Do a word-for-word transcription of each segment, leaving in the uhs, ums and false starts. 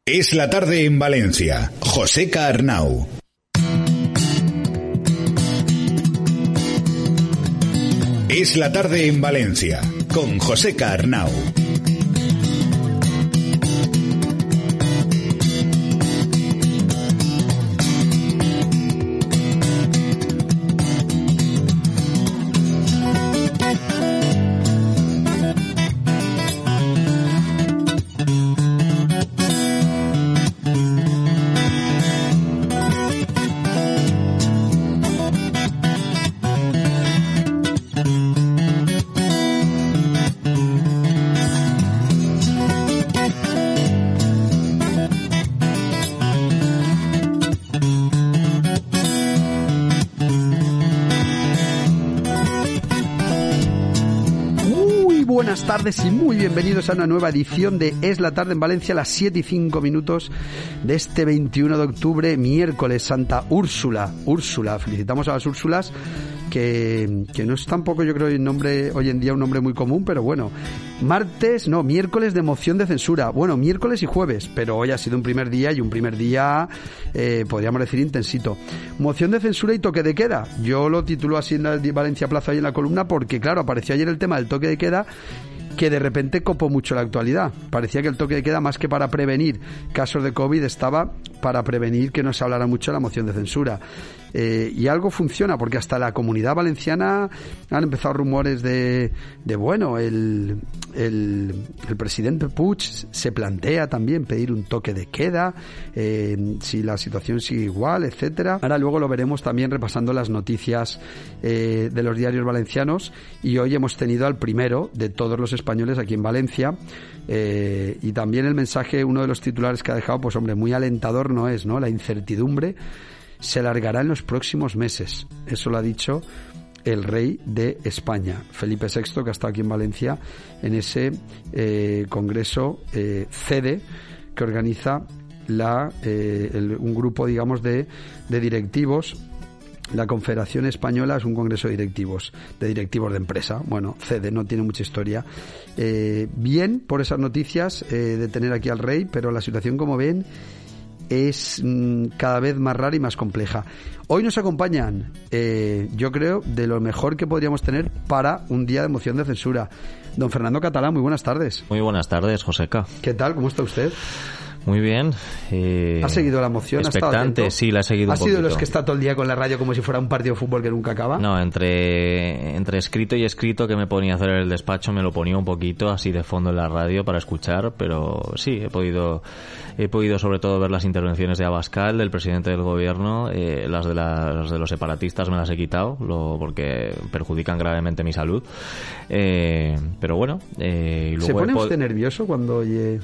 Es la tarde en Valencia. Joseca Arnau. Es la tarde en Valencia con Joseca Arnau. Buenas tardes y muy bienvenidos a una nueva edición de Es la tarde en Valencia, a las siete y cinco minutos de este veintiuno de octubre, miércoles, Santa Úrsula. Úrsula, felicitamos a las Úrsulas, que, que no es tampoco, yo creo, el nombre hoy en día un nombre muy común, pero bueno. Martes, no, miércoles de moción de censura. Bueno, miércoles y jueves, pero hoy ha sido un primer día y un primer día, eh, podríamos decir, intensito. Moción de censura y toque de queda. Yo lo titulo así en la Valencia Plaza y en la columna porque, claro, apareció ayer el tema del toque de queda, que de repente copó mucho la actualidad. Parecía que el toque de queda, más que para prevenir casos de COVID, estaba para prevenir que no se hablara mucho de la moción de censura. Eh, y algo funciona, porque hasta la Comunidad Valenciana han empezado rumores de, de bueno, el, el, el presidente Puig se plantea también pedir un toque de queda, eh, si la situación sigue igual, etcétera. Ahora luego lo veremos también repasando las noticias eh, de los diarios valencianos, y hoy hemos tenido al primero de todos los españoles aquí en Valencia, eh, y también el mensaje, uno de los titulares que ha dejado, pues hombre, muy alentador no es, ¿no? La incertidumbre se alargará en los próximos meses. Eso lo ha dicho el rey de España, Felipe sexto, que ha estado aquí en Valencia en ese eh, congreso eh, C E D E que organiza la eh, el, un grupo, digamos, de, de directivos. La Confederación Española es un congreso de directivos, de directivos de empresa. Bueno, C E D E no tiene mucha historia. Eh, bien por esas noticias eh, de tener aquí al rey, pero la situación, como ven, es mmm, cada vez más rara y más compleja. Hoy nos acompañan, eh, yo creo, de lo mejor que podríamos tener para un día de moción de censura. Don Fernando Catalá, muy buenas tardes. Muy buenas tardes, Joseca. ¿Qué tal? ¿Cómo está usted? Muy bien. Eh, ¿Ha seguido la moción? Expectante, sí, la he seguido un poquito. ¿Ha sido de los que está todo el día con la radio como si fuera un partido de fútbol que nunca acaba? No, entre, entre escrito y escrito que me ponía a hacer en el despacho, me lo ponía un poquito así de fondo en la radio para escuchar, pero sí, he podido he podido sobre todo ver las intervenciones de Abascal, del presidente del gobierno, eh, las de las de los separatistas me las he quitado, lo, porque perjudican gravemente mi salud. Eh, pero bueno, eh, luego ¿se pone pod- usted nervioso cuando oye...?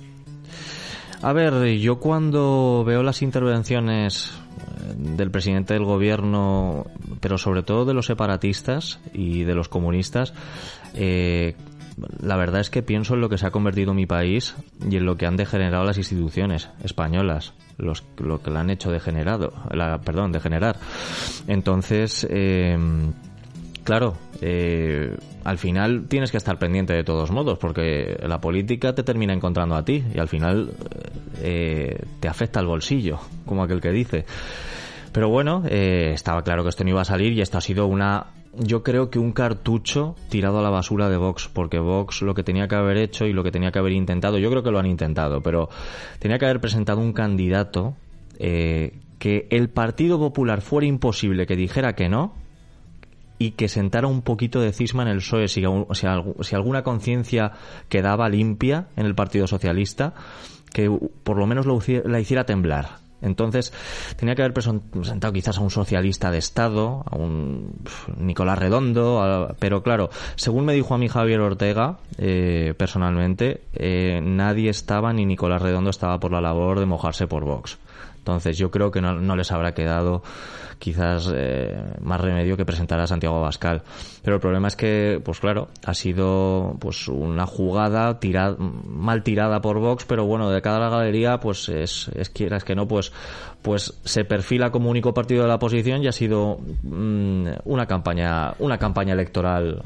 A ver, yo cuando veo las intervenciones del presidente del gobierno, pero sobre todo de los separatistas y de los comunistas, eh, la verdad es que pienso en lo que se ha convertido mi país y en lo que han degenerado las instituciones españolas, los, lo que la han hecho degenerado, la, perdón, degenerar. Entonces, eh, claro, eh, al final tienes que estar pendiente de todos modos, porque la política te termina encontrando a ti y al final eh, te afecta al bolsillo, como aquel que dice. Pero bueno, eh, estaba claro que esto no iba a salir y esto ha sido una... Yo creo que un cartucho tirado a la basura de Vox, porque Vox lo que tenía que haber hecho y lo que tenía que haber intentado, yo creo que lo han intentado, pero tenía que haber presentado un candidato eh, que el Partido Popular fuera imposible que dijera que no, y que sentara un poquito de cisma en el P S O E, si, si, si alguna conciencia quedaba limpia en el Partido Socialista, que por lo menos lo, la hiciera temblar. Entonces tenía que haber presentado quizás a un socialista de Estado, a un Nicolás Redondo, a, pero claro, según me dijo a mí Javier Ortega, eh, personalmente, eh, nadie estaba, ni Nicolás Redondo estaba por la labor de mojarse por Vox. Entonces yo creo que no, no les habrá quedado quizás eh, más remedio que presentar a Santiago Abascal. Pero el problema es que, pues claro, ha sido pues una jugada tirada, mal tirada por Vox, pero bueno, de cada galería, pues es, es quieras que no, pues pues se perfila como único partido de la oposición y ha sido mmm, una campaña una campaña electoral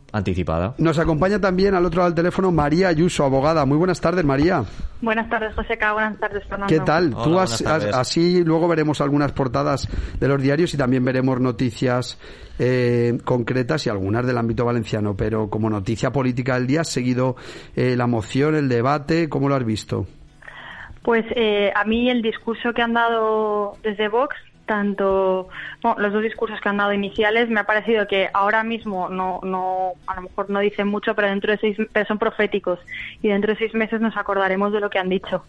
anticipada. Nos acompaña también al otro lado del teléfono María Ayuso, abogada. Muy buenas tardes, María. Buenas tardes, Joseca. Buenas tardes, Fernando. ¿Qué tal? Hola, Tú has, has, así luego veremos algunas portadas de los diarios y también veremos noticias eh, concretas y algunas del ámbito valenciano, pero como noticia política del día, ¿has seguido eh, la moción, el debate? ¿Cómo lo has visto? Pues eh, a mí el discurso que han dado desde Vox, tanto bueno, los dos discursos que han dado iniciales, me ha parecido que ahora mismo no, no, a lo mejor no dicen mucho, pero dentro de seis, pero son proféticos y dentro de seis meses nos acordaremos de lo que han dicho.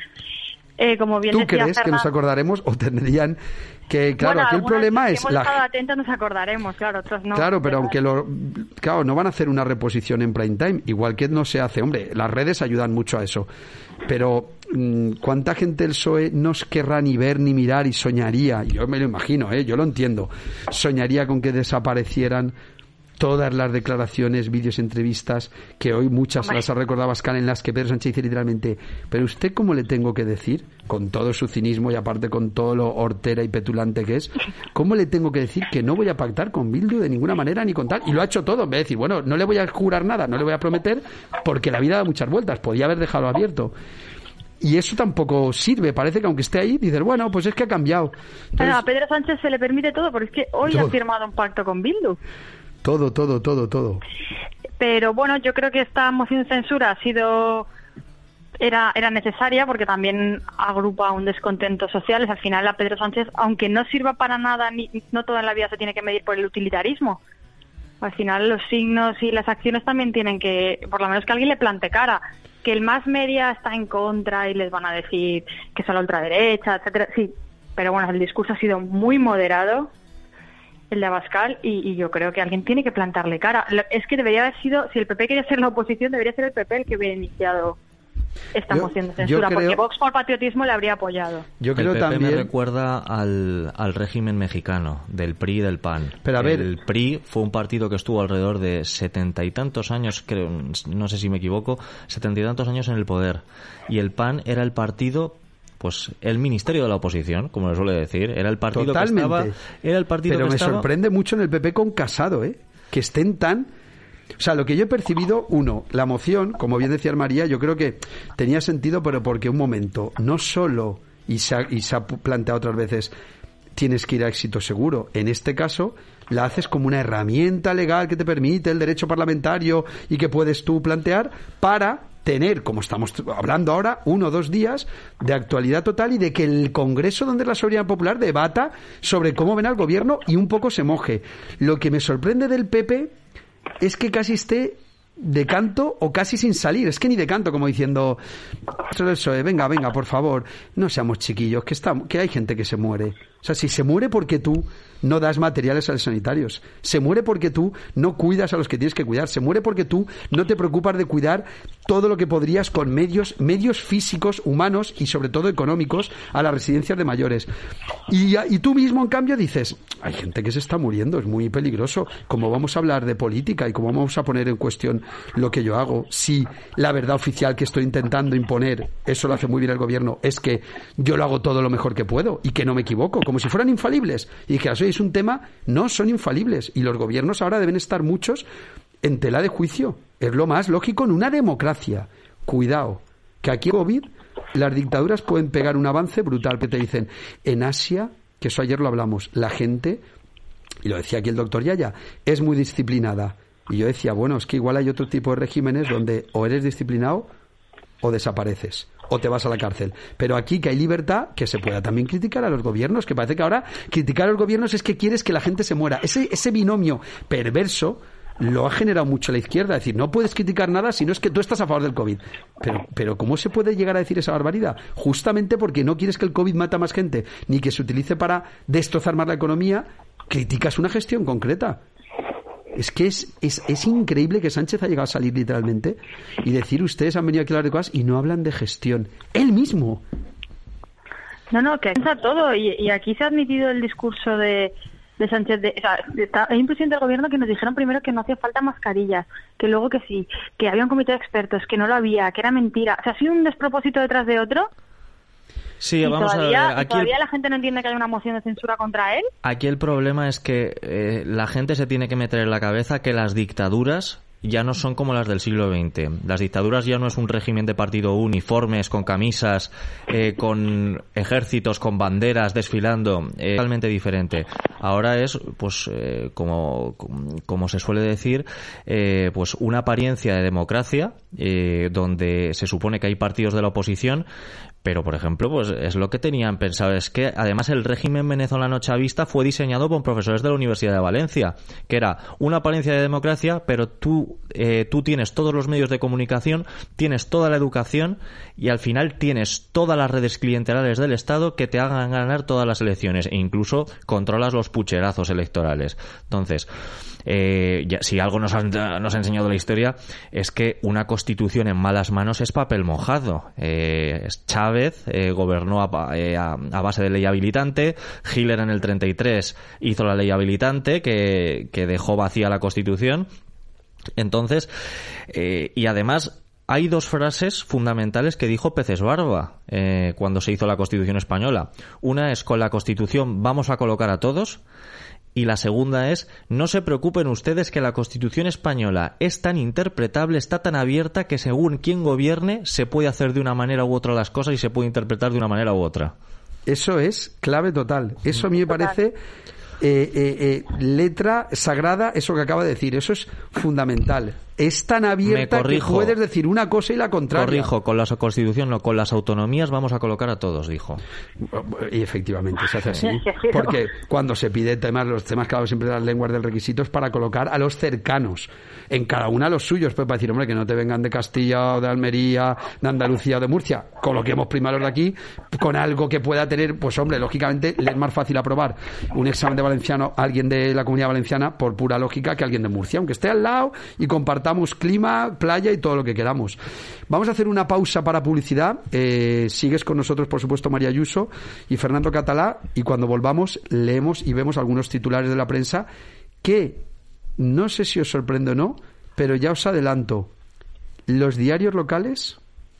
Eh, como bien ¿Tú decía crees Fernando, que nos acordaremos o tendrían que, claro, bueno, aquí el problema si es hemos la estado atentos nos acordaremos, claro, otros no. Claro, pero aunque lo claro, no van a hacer una reposición en prime time, igual que no se hace, hombre, las redes ayudan mucho a eso. Pero ¿cuánta gente el P S O E no querrá ni ver ni mirar y soñaría? Yo me lo imagino, ¿eh? Yo lo entiendo. Soñaría con que desaparecieran todas las declaraciones, vídeos, entrevistas, que hoy muchas Hombre. las ha recordado Abascal, en las que Pedro Sánchez dice literalmente, pero usted cómo le tengo que decir, con todo su cinismo y aparte con todo lo hortera y petulante que es, cómo le tengo que decir que no voy a pactar con Bildu de ninguna manera ni con tal, y lo ha hecho todo, en vez de decir, bueno, no le voy a jurar nada, no le voy a prometer, porque la vida da muchas vueltas, podía haber dejado abierto. Y eso tampoco sirve, parece que aunque esté ahí, dices, bueno, pues es que ha cambiado. Entonces, bueno, a Pedro Sánchez se le permite todo, porque es que hoy todo. ha firmado un pacto con Bildu. Todo, todo, todo, todo. Pero bueno, yo creo que esta moción de censura ha sido era era necesaria porque también agrupa un descontento social. Al final a Pedro Sánchez, aunque no sirva para nada, ni no toda en la vida se tiene que medir por el utilitarismo. Al final los signos y las acciones también tienen que, por lo menos que alguien le plante cara. Que el más media está en contra y les van a decir que son la ultraderecha, etcétera. Sí, pero bueno, el discurso ha sido muy moderado, el de Abascal, y, y yo creo que alguien tiene que plantarle cara. Es que debería haber sido, si el P P quería ser la oposición, debería ser el P P el que hubiera iniciado esta yo, moción de censura, creo, porque Vox por patriotismo le habría apoyado. Yo creo el P P también me recuerda al, al régimen mexicano, del P R I y del P A N. Pero a ver, el P R I fue un partido que estuvo alrededor de setenta y tantos años, creo, no sé si me equivoco, setenta y tantos años en el poder. Y el P A N era el partido, pues el ministerio de la oposición, como le suele decir, era el partido Totalmente. que estaba, era el partido pero que me estaba... sorprende mucho en el P P con Casado, ¿eh? Que estén tan... O sea, lo que yo he percibido, uno, la moción, como bien decía María, yo creo que tenía sentido, pero porque un momento, no solo, y se ha, y se ha planteado otras veces, tienes que ir a éxito seguro. En este caso, la haces como una herramienta legal que te permite el derecho parlamentario y que puedes tú plantear para tener, como estamos hablando ahora, uno o dos días de actualidad total y de que el Congreso, donde es la soberanía popular, debata sobre cómo ven al gobierno y un poco se moje. Lo que me sorprende del P P es que casi esté de canto o casi sin salir, es que ni de canto, como diciendo, venga, venga, por favor, no seamos chiquillos, que, está, que hay gente que se muere. O sea, si se muere porque tú no das materiales a los sanitarios, se muere porque tú no cuidas a los que tienes que cuidar, se muere porque tú no te preocupas de cuidar todo lo que podrías con medios, medios físicos, humanos y sobre todo económicos a las residencias de mayores. Y, y tú mismo, en cambio, dices, hay gente que se está muriendo, es muy peligroso. ¿Cómo vamos a hablar de política y cómo vamos a poner en cuestión lo que yo hago? Si la verdad oficial que estoy intentando imponer, eso lo hace muy bien el gobierno, es que yo lo hago todo lo mejor que puedo y que no me equivoco, como si fueran infalibles. Y que eso es un tema, no son infalibles. Y los gobiernos ahora deben estar muchos en tela de juicio. Es lo más lógico en una democracia. Cuidado, que aquí COVID, las dictaduras pueden pegar un avance brutal, que te dicen, en Asia, que eso ayer lo hablamos, la gente, y lo decía aquí el doctor Yaya, es muy disciplinada. Y yo decía, bueno, es que igual hay otro tipo de regímenes donde o eres disciplinado o desapareces, o te vas a la cárcel. Pero aquí que hay libertad, que se pueda también criticar a los gobiernos, que parece que ahora criticar a los gobiernos es que quieres que la gente se muera. Ese, ese binomio perverso lo ha generado mucho la izquierda. Es decir, no puedes criticar nada si no es que tú estás a favor del COVID. Pero, pero ¿cómo se puede llegar a decir esa barbaridad? Justamente porque no quieres que el COVID mate a más gente, ni que se utilice para destrozar más la economía, criticas una gestión concreta. Es que es, es, es increíble que Sánchez haya llegado a salir literalmente y decir, ustedes han venido aquí a hablar de cosas y no hablan de gestión. Él mismo. No, no, que piensa todo. Y, y aquí se ha admitido el discurso de, de Sánchez. De, o sea, está, hay un presidente del gobierno que nos dijeron primero que no hacía falta mascarillas, que luego que sí, que había un comité de expertos, que no lo había, que era mentira. O sea, ha sido un despropósito detrás de otro. Sí, y vamos todavía, a ver. Aquí todavía el... la gente no entiende que hay una moción de censura contra él. Aquí el problema es que eh, la gente se tiene que meter en la cabeza que las dictaduras ya no son como las del siglo veinte. Las dictaduras ya no es un régimen de partido uniformes, con camisas, eh, con ejércitos, con banderas desfilando, eh, totalmente diferente. Ahora es, pues, eh, como, como se suele decir, eh, pues una apariencia de democracia, eh, donde se supone que hay partidos de la oposición, pero, por ejemplo, pues es lo que tenían pensado. Es que, además, el régimen venezolano chavista fue diseñado por profesores de la Universidad de Valencia, que era una apariencia de democracia, pero tú, eh, tú tienes todos los medios de comunicación, tienes toda la educación y, al final, tienes todas las redes clientelares del Estado que te hagan ganar todas las elecciones e incluso controlas los pucherazos electorales. Entonces, eh, ya, si algo nos ha, nos ha enseñado la historia es que una constitución en malas manos es papel mojado. Eh, Chávez eh, gobernó a, eh, a, a base de ley habilitante. Hitler en el treinta y tres hizo la ley habilitante que, que dejó vacía la constitución. Entonces, eh, y además hay dos frases fundamentales que dijo Peces Barba eh, cuando se hizo la Constitución española. Una es: con la Constitución vamos a colocar a todos. Y la segunda es: no se preocupen ustedes que la Constitución española es tan interpretable, está tan abierta, que según quién gobierne se puede hacer de una manera u otra las cosas y se puede interpretar de una manera u otra. Eso es clave total. Eso a mí me parece eh, eh, eh, letra sagrada, eso que acaba de decir. Eso es fundamental. Es tan abierta que puedes decir una cosa y la contraria. Corrijo, con la Constitución no, con las autonomías vamos a colocar a todos, dijo. Y efectivamente se hace así. Porque cuando se pide temas, los temas que hablo siempre de las lenguas del requisito es para colocar a los cercanos, en cada una los suyos, pues para decir, hombre, que no te vengan de Castilla o de Almería, de Andalucía o de Murcia. Coloquemos primero los de aquí con algo que pueda tener, pues hombre, lógicamente le es más fácil aprobar un examen de valenciano a alguien de la Comunidad Valenciana por pura lógica que a alguien de Murcia, aunque esté al lado y compartamos clima, playa y todo lo que queramos. Vamos a hacer una pausa para publicidad. Eh, sigues con nosotros, por supuesto, María Ayuso y Fernando Catalá, y cuando volvamos leemos y vemos algunos titulares de la prensa que no sé si os sorprende o no, pero ya os adelanto, los diarios locales,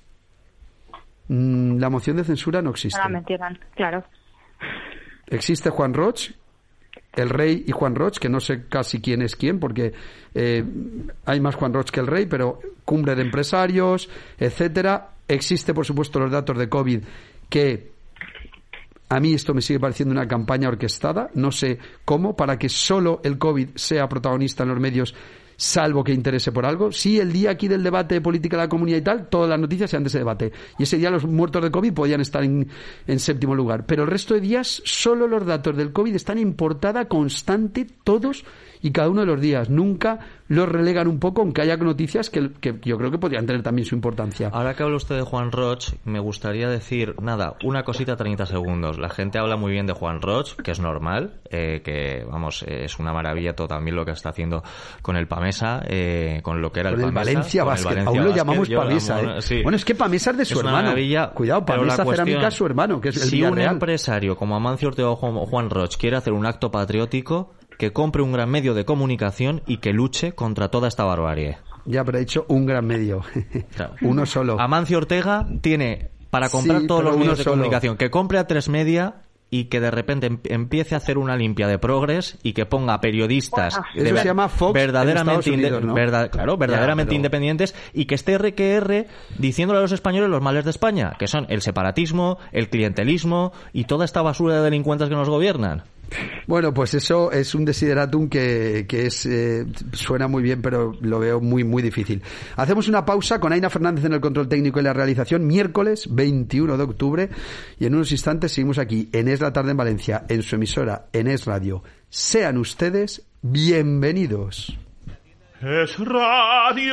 mmm, la moción de censura no existe. No la metieran, claro. Existe Juan Roig, el rey y Juan Roig, que no sé casi quién es quién, porque eh, hay más Juan Roig que el rey, pero cumbre de empresarios, etcétera. Existe, por supuesto, los datos de COVID, que a mí esto me sigue pareciendo una campaña orquestada, no sé cómo, para que solo el COVID sea protagonista en los medios, salvo que interese por algo. Sí, el día aquí del debate de política de la comunidad y tal, todas las noticias sean de ese debate. Y ese día los muertos de COVID podían estar en, en séptimo lugar. Pero el resto de días, solo los datos del COVID están en portada constante todos y cada uno de los días. Nunca los relegan un poco, aunque haya noticias que, que yo creo que podrían tener también su importancia. Ahora que habla usted de Juan Roig, me gustaría decir, nada, una cosita, treinta segundos. La gente habla muy bien de Juan Roig, que es normal, eh, que, vamos, eh, es una maravilla todo también lo que está haciendo con el Pamesa, eh, con lo que era con el, el Pamesa. Valencia Basket, aún lo llamamos Pamesa, ¿eh? Sí. Bueno, es que Pamesa es de su es hermano. Maravilla, cuidado, Pamesa Cerámica es su hermano, que es el si un Villarreal. Empresario como Amancio Ortega o Juan Roig quiere hacer un acto patriótico, que compre un gran medio de comunicación y que luche contra toda esta barbarie. Ya, pero he dicho un gran medio. Claro. Uno solo. Amancio Ortega tiene para comprar sí, todos los medios de solo. comunicación, que compre a Tres Media y que de repente em- empiece a hacer una limpia de progres y que ponga periodistas bueno, eso de, se llama Fox verdaderamente, Unidos, ¿no? verdad, claro, verdaderamente ya, pero... independientes, y que esté R que R diciéndole a los españoles los males de España, que son el separatismo, el clientelismo y toda esta basura de delincuentes que nos gobiernan. Bueno, pues eso es un desideratum que, que es eh, suena muy bien, pero lo veo muy, muy difícil. Hacemos una pausa con Aina Fernández en el control técnico y la realización, miércoles veintiuno de octubre, y en unos instantes seguimos aquí en Es la Tarde en Valencia, en su emisora, en Es Radio. Sean ustedes bienvenidos. Es Radio,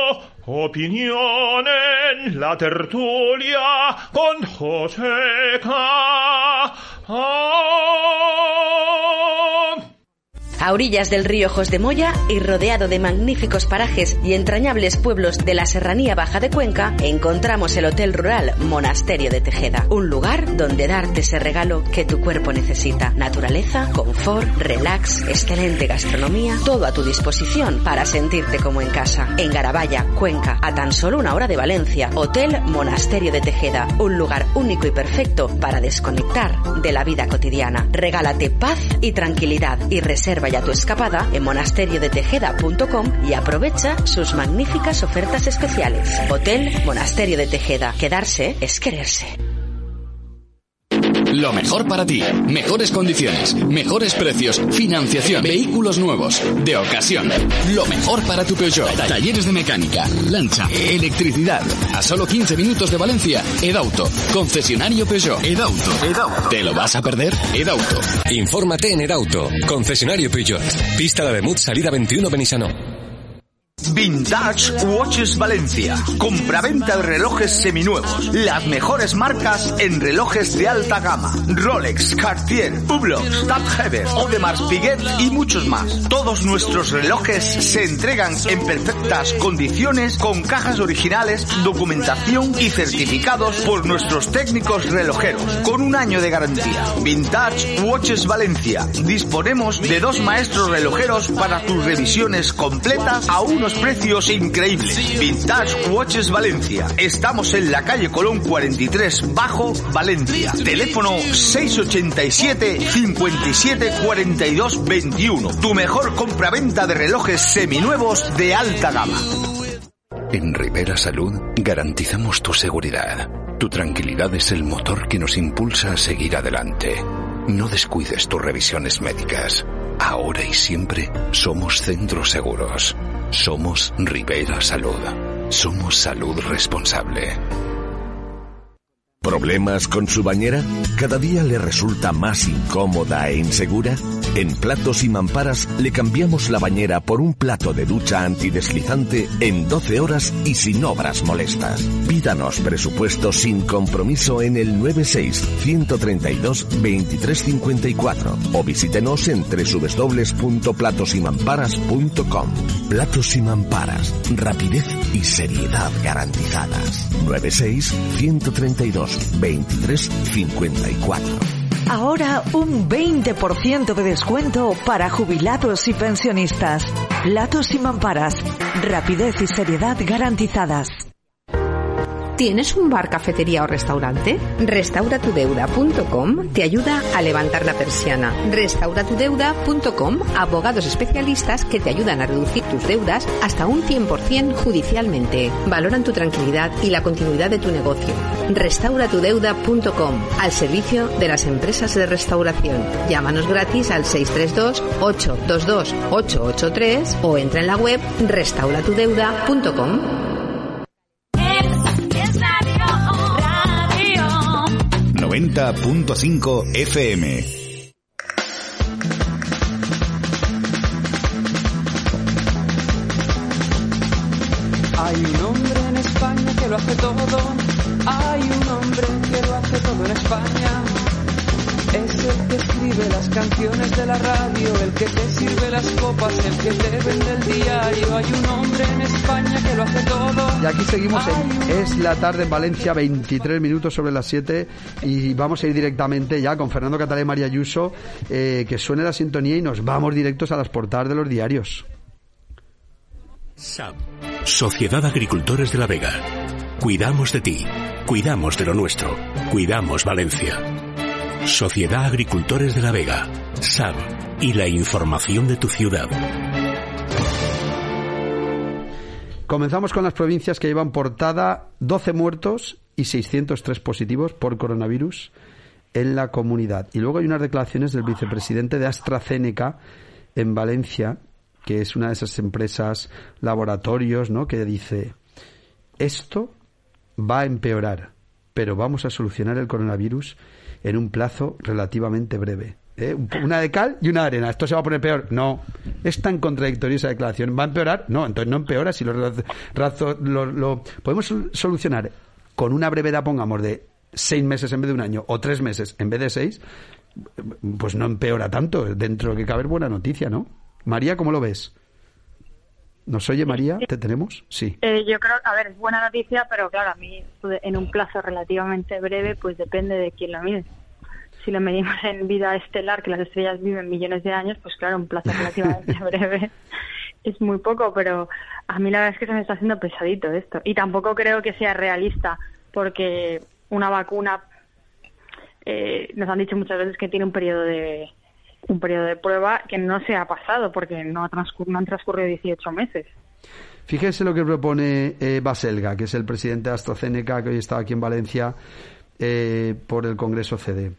opinión en la tertulia con Joseca. Ah. A orillas del río Jos de Moya y rodeado de magníficos parajes y entrañables pueblos de la Serranía Baja de Cuenca, encontramos el Hotel Rural Monasterio de Tejeda, un lugar donde darte ese regalo que tu cuerpo necesita. Naturaleza, confort, relax, excelente gastronomía, todo a tu disposición para sentirte como en casa. En Garabaya, Cuenca, a tan solo una hora de Valencia, Hotel Monasterio de Tejeda, un lugar único y perfecto para desconectar de la vida cotidiana. Regálate paz y tranquilidad y reserva ya tu escapada en monasterio de tejeda punto com y aprovecha sus magníficas ofertas especiales. Hotel Monasterio de Tejeda. Quedarse es quererse. Lo mejor para ti, mejores condiciones, mejores precios, financiación, vehículos nuevos, de ocasión. Lo mejor para tu Peugeot. Talleres de mecánica, lancha, electricidad. A solo quince minutos de Valencia, Edauto, concesionario Peugeot. Edauto, Edauto. ¿Te lo vas a perder? Edauto. Infórmate en Edauto, concesionario Peugeot. Pista de Ademut, salida veintiuno Benissanó. Vintage Watches Valencia. Compraventa de relojes seminuevos. Las mejores marcas en relojes de alta gama. Rolex, Cartier, Hublot, Staedtgeber, Audemars Piguet y muchos más. Todos nuestros relojes se entregan en perfectas condiciones con cajas originales, documentación y certificados por nuestros técnicos relojeros con un año de garantía. Vintage Watches Valencia. Disponemos de dos maestros relojeros para tus revisiones completas a unos precios increíbles. Vintage Watches Valencia. Estamos en la calle Colón cuarenta y tres Bajo, Valencia. Teléfono seis ochenta y siete, cincuenta y siete, cuarenta y dos, veintiuno. Tu mejor compraventa de relojes seminuevos de alta gama. En Rivera Salud garantizamos tu seguridad. Tu tranquilidad es el motor que nos impulsa a seguir adelante. No descuides tus revisiones médicas. Ahora y siempre somos Centros Seguros. Somos Rivera Salud. Somos salud responsable. ¿Problemas con su bañera? ¿Cada día le resulta más incómoda e insegura? En Platos y Mamparas le cambiamos la bañera por un plato de ducha antideslizante en doce horas y sin obras molestas. Pídanos presupuesto sin compromiso en el noventa y seis, ciento treinta y dos, veintitrés cincuenta y cuatro o visítenos en doble u doble u doble u punto platos y mamparas punto com. Platos y Mamparas, rapidez y seriedad garantizadas. noventa y seis, ciento treinta y dos, veintitrés cincuenta y cuatro. Ahora un veinte por ciento de descuento para jubilados y pensionistas. Platos y Mamparas, rapidez y seriedad garantizadas. ¿Tienes un bar, cafetería o restaurante? restaura tu deuda punto com te ayuda a levantar la persiana. restaura tu deuda punto com, abogados especialistas que te ayudan a reducir tus deudas hasta un cien por ciento judicialmente. Valoran tu tranquilidad y la continuidad de tu negocio. restaura tu deuda punto com, al servicio de las empresas de restauración. Llámanos gratis al seis tres dos, ocho dos dos, ocho ocho tres o entra en la web restaura tu deuda punto com. noventa punto cinco F M. Hay un hombre en España que lo hace todo. Hay un hombre que lo hace todo en España. Es el que escribe las canciones de la radio, el que te sirve las copas, el que te vende el diario. Hay un hombre en España que lo hace todo. Y aquí seguimos en Es la Tarde en Valencia, veintitrés minutos sobre las siete, y vamos a ir directamente ya con Fernando Catalá y María Ayuso, eh, que suene la sintonía y nos vamos directos a las portadas de los diarios. S A B, Sociedad Agricultores de la Vega. Cuidamos de ti, cuidamos de lo nuestro, cuidamos Valencia. Sociedad Agricultores de la Vega, S A B y la información de tu ciudad. Comenzamos con las provincias que llevan portada: doce muertos y seiscientos tres positivos por coronavirus en la comunidad. Y luego hay unas declaraciones del vicepresidente de AstraZeneca en Valencia, que es una de esas empresas laboratorios, ¿no?, que dice: esto va a empeorar, pero vamos a solucionar el coronavirus en un plazo relativamente breve. ¿Eh? Una de cal y una de arena. ¿Esto se va a poner peor? No. Es tan contradictoria esa declaración. ¿Va a empeorar? No, entonces no empeora. Si lo, razo, lo, lo podemos solucionar con una brevedad, pongamos, de seis meses en vez de un año, o tres meses en vez de seis, pues no empeora tanto. Dentro de que cabe buena noticia, ¿no? María, ¿cómo lo ves? ¿Nos oye, María? ¿Te tenemos? Sí. Eh, yo creo, a ver, es buena noticia, pero claro, a mí en un plazo relativamente breve, pues depende de quién lo mide. Si lo medimos en vida estelar, que las estrellas viven millones de años, pues claro, un plazo relativamente breve es muy poco, pero a mí la verdad es que se me está haciendo pesadito esto. Y tampoco creo que sea realista, porque una vacuna, eh, nos han dicho muchas veces que tiene un periodo de un periodo de prueba que no se ha pasado, porque no, ha transcur- no han transcurrido dieciocho meses. Fíjese lo que propone eh, Baselga, que es el presidente de AstraZeneca, que hoy está aquí en Valencia eh, por el Congreso C D.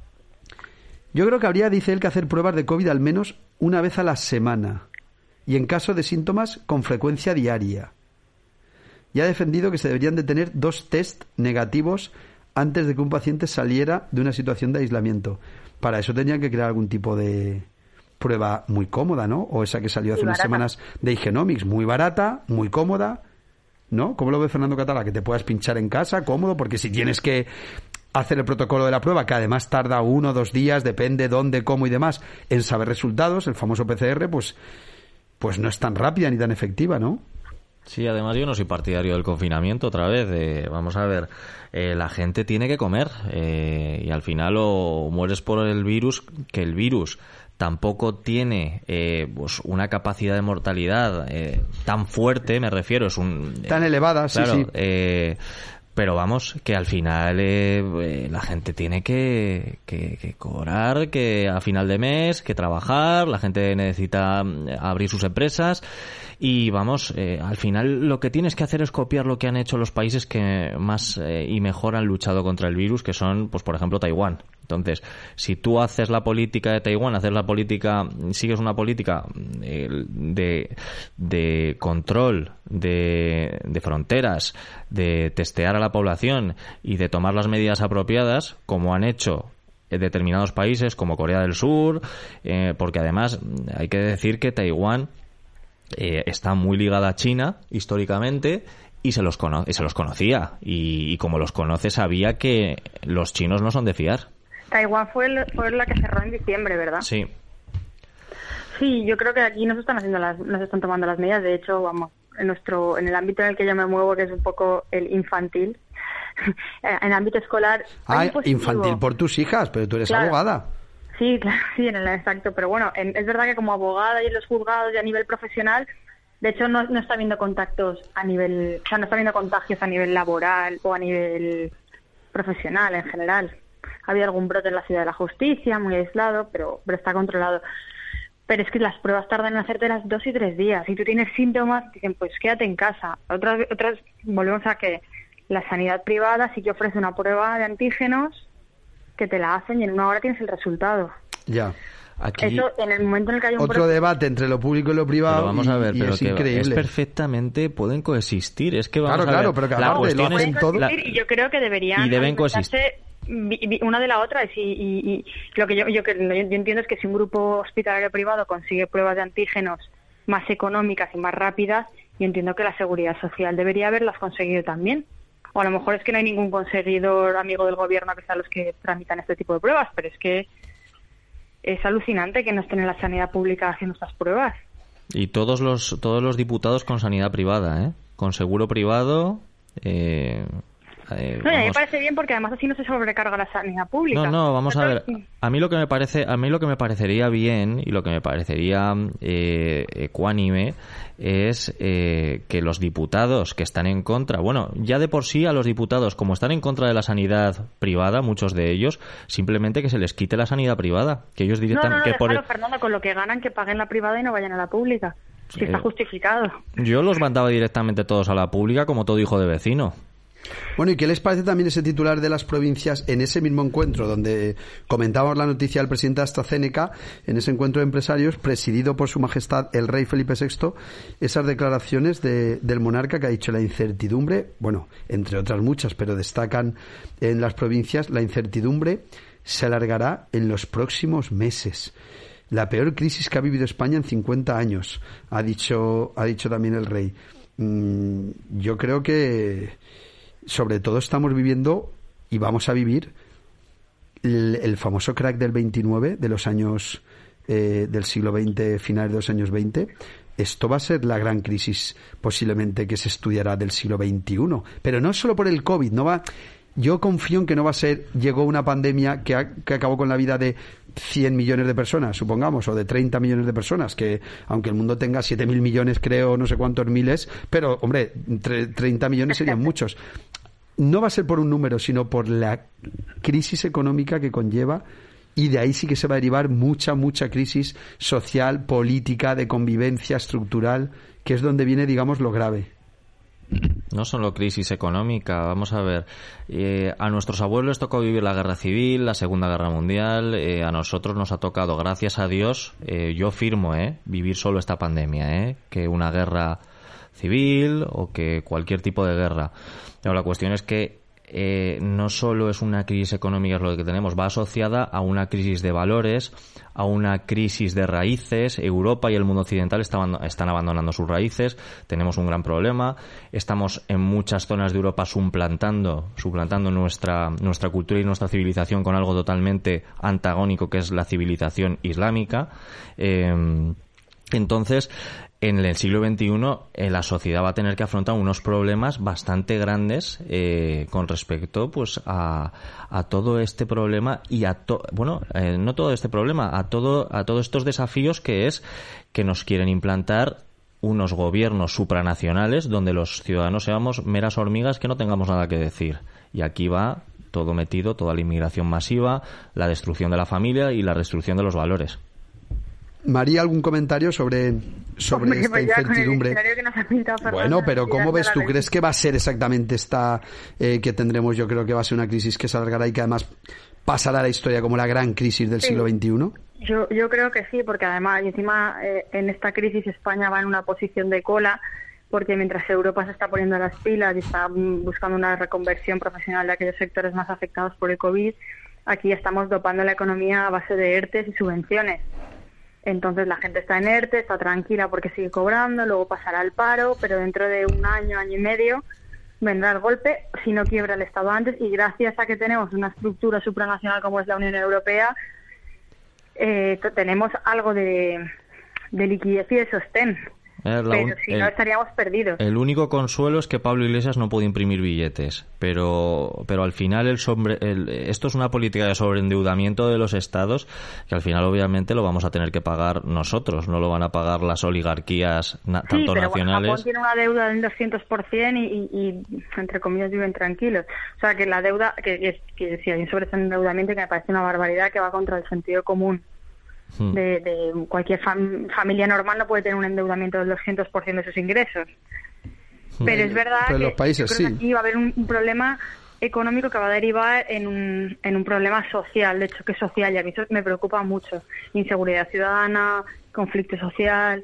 Yo creo que habría, dice él, que hacer pruebas de COVID al menos una vez a la semana y en caso de síntomas con frecuencia diaria. Y ha defendido que se deberían de tener dos test negativos antes de que un paciente saliera de una situación de aislamiento. Para eso tendrían que crear algún tipo de prueba muy cómoda, ¿no? O esa que salió hace unas semanas de Igenomics, muy barata, muy cómoda, ¿no? ¿Cómo lo ve Fernando Catala? Que te puedas pinchar en casa, cómodo, porque si tienes que hacer el protocolo de la prueba, que además tarda uno o dos días, depende dónde, cómo y demás, en saber resultados, el famoso P C R, pues, pues no es tan rápida ni tan efectiva, ¿no? Sí, además yo no soy partidario del confinamiento otra vez. Eh, vamos a ver, eh, la gente tiene que comer eh, y al final o mueres por el virus, que el virus tampoco tiene eh, pues una capacidad de mortalidad eh, tan fuerte, me refiero, es un... Eh, tan elevada, claro, sí, sí. Eh, pero vamos, que al final eh, eh, la gente tiene que, que, que cobrar, que a final de mes, que trabajar, la gente necesita abrir sus empresas y vamos, eh, al final lo que tienes que hacer es copiar lo que han hecho los países que más eh, y mejor han luchado contra el virus, que son, pues por ejemplo, Taiwán. Entonces, si tú haces la política de Taiwán, haces la política, sigues una política eh, de, de control de, de fronteras, de testear a la población y de tomar las medidas apropiadas, como han hecho determinados países como Corea del Sur, eh, porque además hay que decir que Taiwán eh, está muy ligada a China históricamente y se los, cono- y se los conocía y, y como los conoce sabía que los chinos no son de fiar. Taiwán fue, el, fue la que cerró en diciembre, ¿verdad? Sí. Sí, yo creo que aquí no se están haciendo las, no se están tomando las medidas. De hecho, vamos, en nuestro, en el ámbito en el que yo me muevo, que es un poco el infantil, en el ámbito escolar. Ah, infantil por tus hijas, pero tú eres claro. abogada. Sí, claro, sí, en el exacto. Pero bueno, en, es verdad que como abogada y en los juzgados y a nivel profesional, de hecho no, no está habiendo contactos a nivel, o sea, no está habiendo contagios a nivel laboral o a nivel profesional en general. Ha habido algún brote en la Ciudad de la Justicia, muy aislado, pero, pero está controlado. Pero es que las pruebas tardan en hacerte las dos y tres días. Si tú tienes síntomas, dicen, pues quédate en casa. Otras, otras volvemos a que la sanidad privada sí que ofrece una prueba de antígenos que te la hacen y en una hora tienes el resultado. Ya. Aquí... Eso, en el momento en el que hay un otro pro... debate entre lo público y lo privado. Pero vamos a ver, y, y pero es que increíble. Es perfectamente, pueden coexistir. Es que vamos claro, a ver. claro, pero que la aparte cuestión lo hacen es, todo. la... Y yo creo que deberían y deben coexistir una de la otra. Y, y, y lo que yo, yo, yo entiendo es que si un grupo hospitalario privado consigue pruebas de antígenos más económicas y más rápidas, yo entiendo que la Seguridad Social debería haberlas conseguido también. O a lo mejor es que no hay ningún conseguidor amigo del gobierno que sea los que tramitan este tipo de pruebas, pero es que es alucinante que no estén en la sanidad pública haciendo estas pruebas. Y todos los todos los diputados con sanidad privada, ¿eh? Con seguro privado. Eh, eh, no, y a mí me parece bien porque además así no se sobrecarga la sanidad pública. No, no, vamos a ver. Sí. A mí lo que me parece, a mí lo que me parecería bien y lo que me parecería eh, ecuánime es eh, que los diputados que están en contra, bueno, ya de por sí a los diputados, como están en contra de la sanidad privada, muchos de ellos, simplemente que se les quite la sanidad privada, que ellos directamente... No, no, no, que déjalo, por... Fernando, con lo que ganan, que paguen la privada y no vayan a la pública. Si eh, está justificado. Yo los mandaba directamente todos a la pública, como todo hijo de vecino. Bueno, ¿y qué les parece también ese titular de las provincias en ese mismo encuentro donde comentábamos la noticia del presidente de AstraZeneca, en ese encuentro de empresarios presidido por su majestad el rey Felipe sexto, esas declaraciones de, del monarca que ha dicho la incertidumbre, bueno, entre otras muchas, pero destacan en las provincias, la incertidumbre se alargará en los próximos meses. La peor crisis que ha vivido España en cincuenta años, ha dicho, ha dicho también el rey. Mm, yo creo que sobre todo estamos viviendo y vamos a vivir el, el famoso crack del veintinueve, de los años eh, del siglo veinte, finales de los años veinte, esto va a ser la gran crisis posiblemente que se estudiará del siglo veintiuno. Pero no solo por el COVID, no va... Yo confío en que no va a ser, llegó una pandemia que, ha, que acabó con la vida de cien millones de personas, supongamos, o de treinta millones de personas, que aunque el mundo tenga siete mil millones, creo, no sé cuántos miles, pero, hombre, treinta millones serían muchos. No va a ser por un número, sino por la crisis económica que conlleva, y de ahí sí que se va a derivar mucha, mucha crisis social, política, de convivencia estructural, que es donde viene, digamos, lo grave. No solo crisis económica, vamos a ver, eh, a nuestros abuelos les tocó vivir la guerra civil, la Segunda Guerra Mundial, eh, a nosotros nos ha tocado, gracias a Dios, eh, yo firmo, eh, vivir solo esta pandemia, eh, que una guerra civil o que cualquier tipo de guerra. Pero la cuestión es que eh, no solo es una crisis económica es lo que tenemos, va asociada a una crisis de valores, a una crisis de raíces. Europa y el mundo occidental están, están abandonando sus raíces, tenemos un gran problema, estamos en muchas zonas de Europa suplantando, suplantando nuestra, nuestra cultura y nuestra civilización con algo totalmente antagónico que es la civilización islámica. Eh, entonces, en el siglo veintiuno eh, la sociedad va a tener que afrontar unos problemas bastante grandes eh, con respecto pues a, a todo este problema y a to, bueno eh, no todo este problema a todo a todos estos desafíos que es que nos quieren implantar unos gobiernos supranacionales donde los ciudadanos seamos meras hormigas que no tengamos nada que decir, y aquí va todo metido, toda la inmigración masiva, la destrucción de la familia y la destrucción de los valores. María, ¿algún comentario sobre, sobre Hombre, esta pues ya incertidumbre? Con el que nos ha pintado Fernando, Bueno, pero ¿cómo ves tú? la ¿Crees que va a ser exactamente esta eh, que tendremos? Yo creo que va a ser una crisis que se alargará y que además pasará a la historia como la gran crisis del Sí. siglo veintiuno. Yo, yo creo que sí, porque además, y encima eh, en esta crisis España va en una posición de cola, porque mientras Europa se está poniendo las pilas y está mm, buscando una reconversión profesional de aquellos sectores más afectados por el COVID, aquí estamos dopando la economía a base de ERTEs y subvenciones. Entonces la gente está en ERTE, está tranquila porque sigue cobrando, luego pasará el paro, pero dentro de un año, año y medio vendrá el golpe si no quiebra el Estado antes, y gracias a que tenemos una estructura supranacional como es la Unión Europea, eh, tenemos algo de, de liquidez y de sostén. Eh, la, pero si el, no estaríamos perdidos. El único consuelo es que Pablo Iglesias no puede imprimir billetes, pero pero al final el sobre, el, esto es una política de sobreendeudamiento de los estados que al final obviamente lo vamos a tener que pagar nosotros, no lo van a pagar las oligarquías na, sí, tanto pero nacionales. Japón tiene una deuda del doscientos por ciento y, y, y entre comillas viven tranquilos. O sea que la deuda, que, que, que si hay un sobreendeudamiento que me parece una barbaridad que va contra el sentido común. De, de cualquier fam- familia normal no puede tener un endeudamiento del doscientos por ciento de sus ingresos. Pero es verdad Pero en que, los países, yo creo sí. que aquí va a haber un, un problema económico que va a derivar en un, en un problema social, de hecho que es social, y a mí eso me preocupa mucho. Inseguridad ciudadana, conflicto social.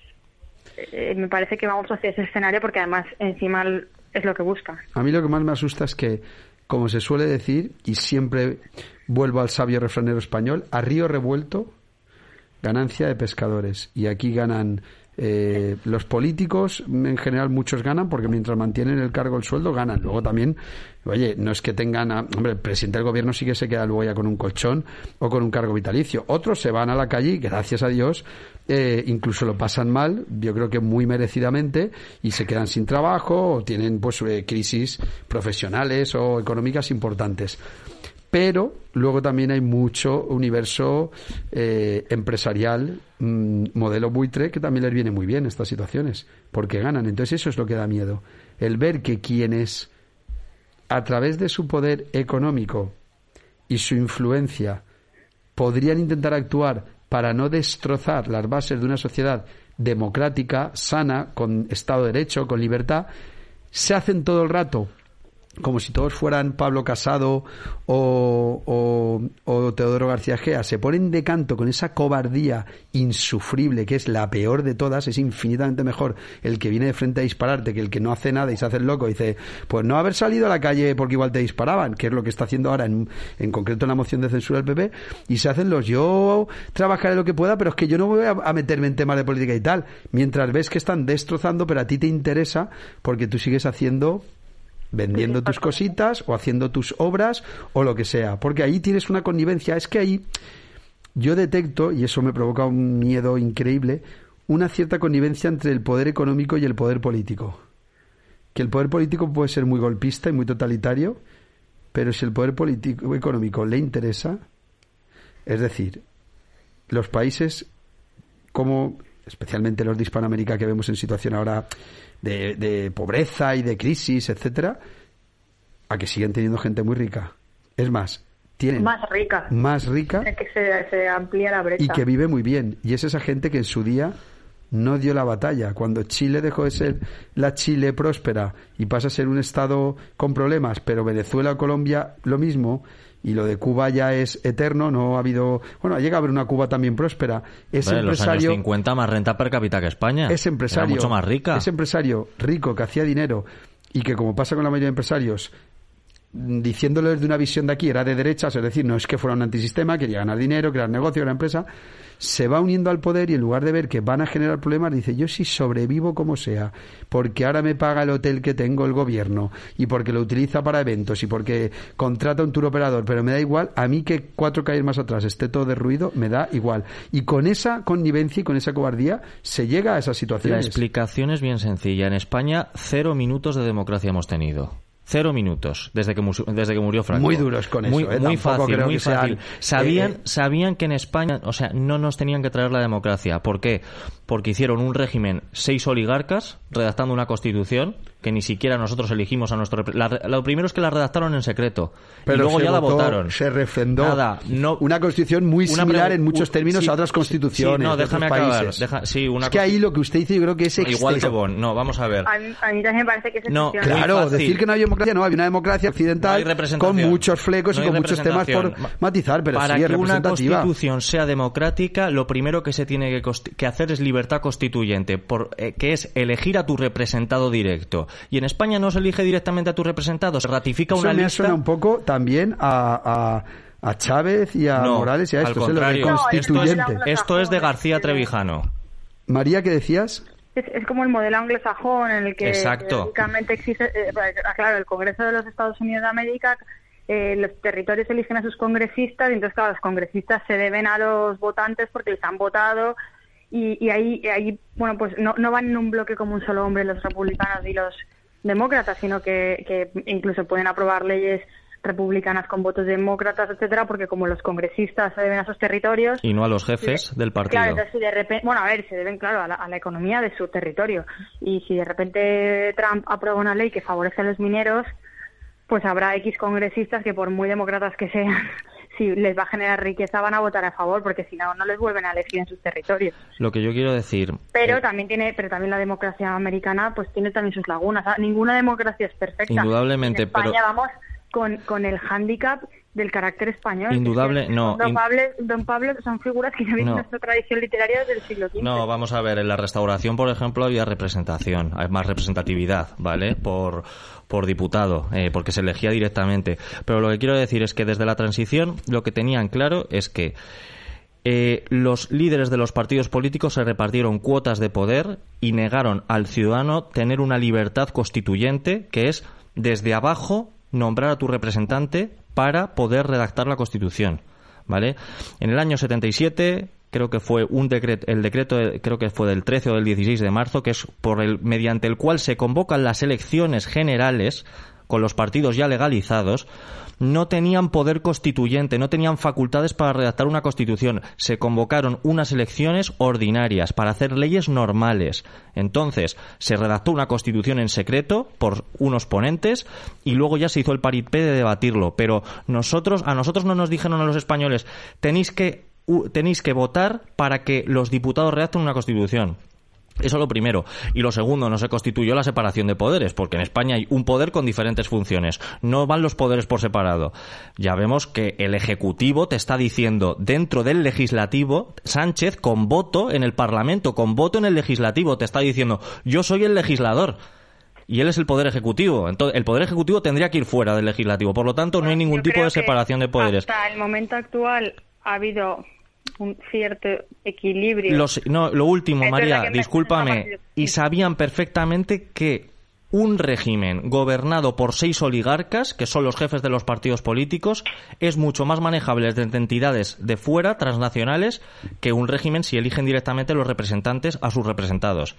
Eh, me parece que vamos hacia ese escenario porque además encima es lo que busca. A mí lo que más me asusta es que, como se suele decir, y siempre vuelvo al sabio refranero español, a río revuelto, ganancia de pescadores. Y aquí ganan eh, los políticos, en general muchos ganan porque mientras mantienen el cargo, el sueldo, ganan. Luego también, oye, no es que tengan... A, hombre, el presidente del gobierno sí que se queda luego ya con un colchón o con un cargo vitalicio. Otros se van a la calle y, gracias a Dios, eh, incluso lo pasan mal, yo creo que muy merecidamente, y se quedan sin trabajo o tienen pues eh, crisis profesionales o económicas importantes. Pero luego también hay mucho universo eh, empresarial, mmm, modelo buitre, que también les viene muy bien estas situaciones, porque ganan. Entonces eso es lo que da miedo, el ver que quienes, a través de su poder económico y su influencia, podrían intentar actuar para no destrozar las bases de una sociedad democrática, sana, con Estado de Derecho, con libertad, se hacen todo el rato como si todos fueran Pablo Casado o, o, o Teodoro García Gea, se ponen de canto con esa cobardía insufrible que es la peor de todas. Es infinitamente mejor el que viene de frente a dispararte que el que no hace nada y se hace el loco y dice, pues no haber salido a la calle porque igual te disparaban, que es lo que está haciendo ahora en, en concreto en la moción de censura del P P, y se hacen los yo trabajaré lo que pueda, pero es que yo no voy a, a meterme en temas de política y tal, mientras ves que están destrozando, pero a ti te interesa porque tú sigues haciendo vendiendo tus cositas o haciendo tus obras o lo que sea, porque ahí tienes una connivencia. Es que ahí yo detecto, y eso me provoca un miedo increíble, una cierta connivencia entre el poder económico y el poder político. Que el poder político puede ser muy golpista y muy totalitario, pero si el poder político económico le interesa, es decir, los países como especialmente los de Hispanoamérica, que vemos en situación ahora de, de pobreza y de crisis, etcétera, a que siguen teniendo gente muy rica. Es más, tienen más rica, más rica, es que se, se amplía la brecha y que vive muy bien. Y es esa gente que en su día no dio la batalla. Cuando Chile dejó de ser la Chile próspera y pasa a ser un estado con problemas, pero Venezuela o Colombia lo mismo, y lo de Cuba ya es eterno, no ha habido... Bueno, llega a haber una Cuba también próspera. Es Hombre, empresario... los años cincuenta más renta per cápita que España. Es empresario... Era mucho más rica. Es empresario rico que hacía dinero y que, como pasa con la mayoría de empresarios, diciéndolo desde una visión de aquí, era de derechas, es decir, no es que fuera un antisistema, quería ganar dinero, crear negocio, crear empresa, se va uniendo al poder y en lugar de ver que van a generar problemas, dice, yo sí sobrevivo como sea, porque ahora me paga el hotel que tengo el gobierno y porque lo utiliza para eventos y porque contrata un tour operador, pero me da igual, a mí que cuatro calles más atrás esté todo derruido, me da igual. Y con esa connivencia y con esa cobardía se llega a esas situaciones. La explicación es bien sencilla. En España, cero minutos de democracia hemos tenido. Cero minutos desde que, desde que murió Franco. Muy duros con muy, eso, ¿eh? Muy Tampoco fácil, creo muy que fácil. sean, sabían, eh, sabían que en España, o sea, no nos tenían que traer la democracia. ¿Por qué? Porque hicieron un régimen, seis oligarcas, redactando una constitución que ni siquiera nosotros elegimos a nuestro... La, lo primero es que la redactaron en secreto. Pero y luego se ya votó, la votaron. Se refrendó. Nada, no, una constitución muy una similar pre- en muchos términos sí, a otras constituciones sí, no, de déjame otros acabar. países. Deja, sí, una es que ahí lo que usted dice yo creo que es igual exceso. que Bon. No, vamos a ver. A mí, a mí también me parece que es No, excepcional. Claro, decir que no hay democracia, no, hay una democracia occidental no con muchos flecos no y con muchos temas por representación. matizar, pero para sí es que una representativa. constitución sea democrática, lo primero que se tiene que, que hacer es libertad constituyente, por, eh, que es elegir a tu representado directo. Y en España no se elige directamente a tu representado, se ratifica Eso una me lista. suena un poco también a, a, a Chávez y a No, Morales y a al esto, contrario. lo de No, constituyente. esto es, esto es de García Trevijano. María, ¿qué decías? Es, es como el modelo anglosajón en el que, Exacto. que básicamente existe, eh, claro, el Congreso de los Estados Unidos de América, eh, los territorios eligen a sus congresistas y entonces, claro, los congresistas se deben a los votantes porque les han votado y, y ahí, y ahí, bueno, pues no, no van en un bloque como un solo hombre los republicanos y los demócratas, sino que, que incluso pueden aprobar leyes republicanas con votos demócratas, etcétera, porque como los congresistas se deben a sus territorios Y no a los jefes sí, del partido. Claro, entonces si de repente, bueno, a ver, se deben, claro, a la, a la economía de su territorio. Y si de repente Trump aprueba una ley que favorece a los mineros, pues habrá X congresistas que por muy demócratas que sean, si les va a generar riqueza van a votar a favor, porque si no, no les vuelven a elegir en sus territorios. Lo que yo quiero decir... Pero eh, también tiene, pero también la democracia americana pues tiene también sus lagunas. O sea, ninguna democracia es perfecta. Indudablemente, en España pero- vamos con, con el hándicap del carácter español. Indudable, Es que no, Don in- Pablo, Don Pablo son figuras que ya vienen No. de nuestra tradición literaria desde el siglo quince. No, vamos a ver, en la restauración, por ejemplo, había representación, hay más representatividad, ¿vale? Por, por diputado, eh, porque se elegía directamente. Pero lo que quiero decir es que desde la transición lo que tenían claro es que eh, los líderes de los partidos políticos se repartieron cuotas de poder y negaron al ciudadano tener una libertad constituyente, que es desde abajo nombrar a tu representante para poder redactar la Constitución, ¿vale? En el año setenta y siete creo que fue un decreto, el decreto de- creo que fue del trece o del dieciséis de marzo, que es por el mediante el cual se convocan las elecciones generales con los partidos ya legalizados. No tenían poder constituyente, no tenían facultades para redactar una constitución. Se convocaron unas elecciones ordinarias para hacer leyes normales. Entonces, se redactó una constitución en secreto por unos ponentes y luego ya se hizo el paripé de debatirlo. Pero nosotros, a nosotros no nos dijeron a los españoles, tenéis que, u- tenéis que votar para que los diputados redacten una constitución. Eso lo primero. Y lo segundo, no se constituyó la separación de poderes, porque en España hay un poder con diferentes funciones. No van los poderes por separado. Ya vemos que el Ejecutivo te está diciendo, dentro del Legislativo, Sánchez, con voto en el Parlamento, con voto en el Legislativo, te está diciendo, yo soy el legislador. Y él es el Poder Ejecutivo. Entonces, el Poder Ejecutivo tendría que ir fuera del Legislativo. Por lo tanto, no hay ningún Yo tipo creo de separación de poderes. Hasta el momento actual ha habido un cierto equilibrio. Los, no, lo último, Es verdad María, que me- discúlpame, me- y sabían perfectamente que un régimen gobernado por seis oligarcas, que son los jefes de los partidos políticos, es mucho más manejable desde entidades de fuera, transnacionales, que un régimen si eligen directamente los representantes a sus representados.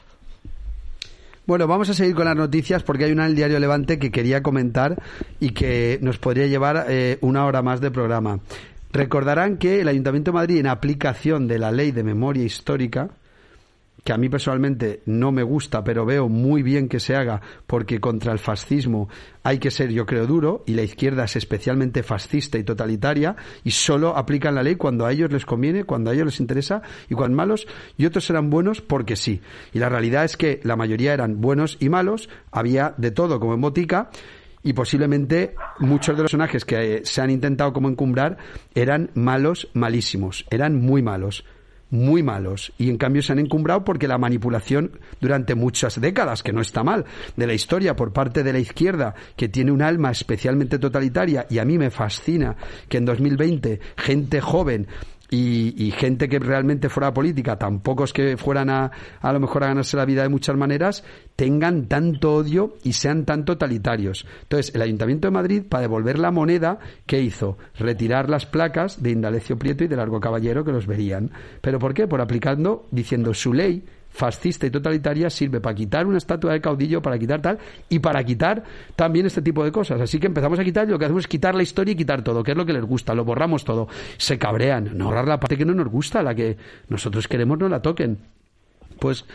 Bueno, vamos a seguir con las noticias porque hay una en el diario Levante que quería comentar y que nos podría llevar eh, una hora más de programa. Recordarán que el Ayuntamiento de Madrid, en aplicación de la Ley de Memoria Histórica, que a mí personalmente no me gusta, pero veo muy bien que se haga, porque contra el fascismo hay que ser, yo creo, duro, y la izquierda es especialmente fascista y totalitaria, y solo aplican la ley cuando a ellos les conviene, cuando a ellos les interesa, y cuando malos, y otros eran buenos porque sí. Y la realidad es que la mayoría eran buenos y malos, había de todo como en botica, y posiblemente muchos de los personajes que se han intentado como encumbrar eran malos, malísimos, eran muy malos. muy malos, y en cambio se han encumbrado porque la manipulación durante muchas décadas, que no está mal, de la historia por parte de la izquierda, que tiene un alma especialmente totalitaria, y a mí me fascina que en dos mil veinte gente joven Y, y gente que realmente fuera política, tampoco es que fueran a, a lo mejor a ganarse la vida de muchas maneras, tengan tanto odio y sean tan totalitarios. Entonces, el Ayuntamiento de Madrid, para devolver la moneda, ¿qué hizo? Retirar las placas de Indalecio Prieto y de Largo Caballero, que los verían. ¿Pero por qué? Por aplicando, diciendo su ley fascista y totalitaria sirve para quitar una estatua de caudillo, para quitar tal, y para quitar también este tipo de cosas. Así que empezamos a quitar, y lo que hacemos es quitar la historia y quitar todo, que es lo que les gusta, lo borramos todo. Se cabrean, no borrar la parte que no nos gusta, la que nosotros queremos no la toquen. Pues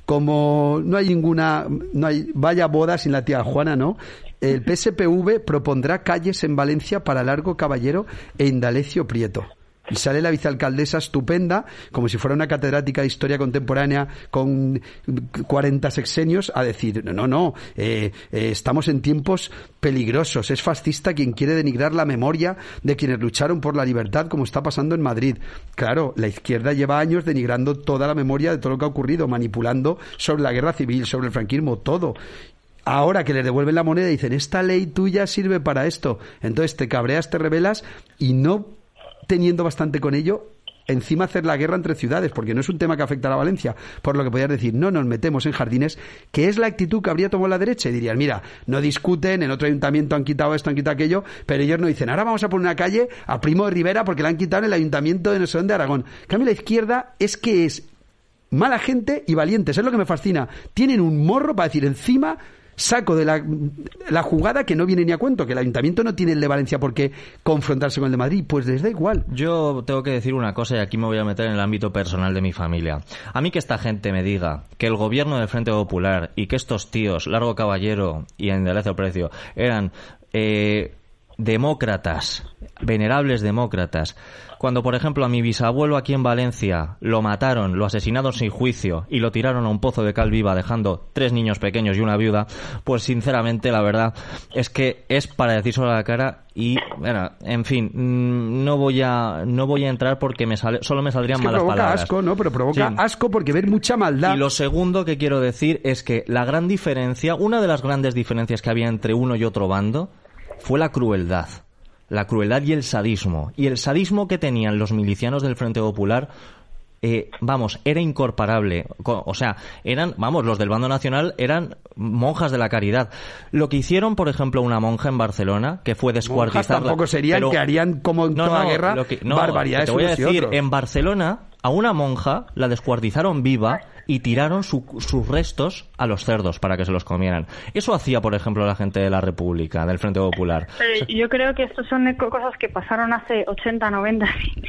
como no hay ninguna, no hay vaya boda sin la tía Juana, ¿no? El P S P V propondrá calles en Valencia para Largo Caballero e Indalecio Prieto. Y sale la vicealcaldesa estupenda, como si fuera una catedrática de historia contemporánea con cuarenta sexenios, a decir, no, no, no, eh, eh, estamos en tiempos peligrosos, es fascista quien quiere denigrar la memoria de quienes lucharon por la libertad, como está pasando en Madrid. Claro, la izquierda lleva años denigrando toda la memoria de todo lo que ha ocurrido, manipulando sobre la guerra civil, sobre el franquismo, todo. Ahora que les devuelven la moneda y dicen, esta ley tuya sirve para esto, entonces te cabreas, te rebelas, y no teniendo bastante con ello, encima hacer la guerra entre ciudades, porque no es un tema que afecta a la Valencia, por lo que podrías decir, no nos metemos en jardines, que es la actitud que habría tomado la derecha, y dirían, mira, no discuten, en otro ayuntamiento han quitado esto, han quitado aquello, pero ellos no dicen, ahora vamos a poner una calle a Primo de Rivera porque la han quitado en el ayuntamiento de no sé dónde, de Aragón. En cambio, la izquierda es que es mala gente y valientes, es lo que me fascina. Tienen un morro para decir, encima saco de la, la jugada que no viene ni a cuento, que el ayuntamiento no tiene el de Valencia por qué confrontarse con el de Madrid, pues les da igual. Yo tengo que decir una cosa, y aquí me voy a meter en el ámbito personal de mi familia. A mí que esta gente me diga que el gobierno del Frente Popular y que estos tíos, Largo Caballero y Indalecio Prieto, eran eh, demócratas, venerables demócratas, cuando, por ejemplo, a mi bisabuelo aquí en Valencia lo mataron, lo asesinaron sin juicio y lo tiraron a un pozo de cal viva dejando tres niños pequeños y una viuda, pues sinceramente la verdad es que es para decírselo a la cara. Y bueno, en fin, no voy a no voy a entrar porque me sale, solo me saldrían es que malas provoca palabras. Asco, ¿no? Pero provoca sí. asco porque ver mucha maldad. Y lo segundo que quiero decir es que la gran diferencia, una de las grandes diferencias que había entre uno y otro bando fue la crueldad. La crueldad y el sadismo. Y el sadismo que tenían los milicianos del Frente Popular, eh, vamos, era incomparable. O sea, eran, vamos, los del bando nacional eran monjas de la caridad. Lo que hicieron, por ejemplo, una monja en Barcelona, que fue descuartizarla. Monjas tampoco serían, pero, que harían como en no, toda no, guerra, lo que, no, barbaridades. Te voy a decir, otros. En Barcelona, a una monja la descuartizaron viva y tiraron su, sus restos a los cerdos para que se los comieran. Eso hacía, por ejemplo, la gente de la República, del Frente Popular. Pero yo creo que estos son cosas que pasaron hace ochenta, noventa,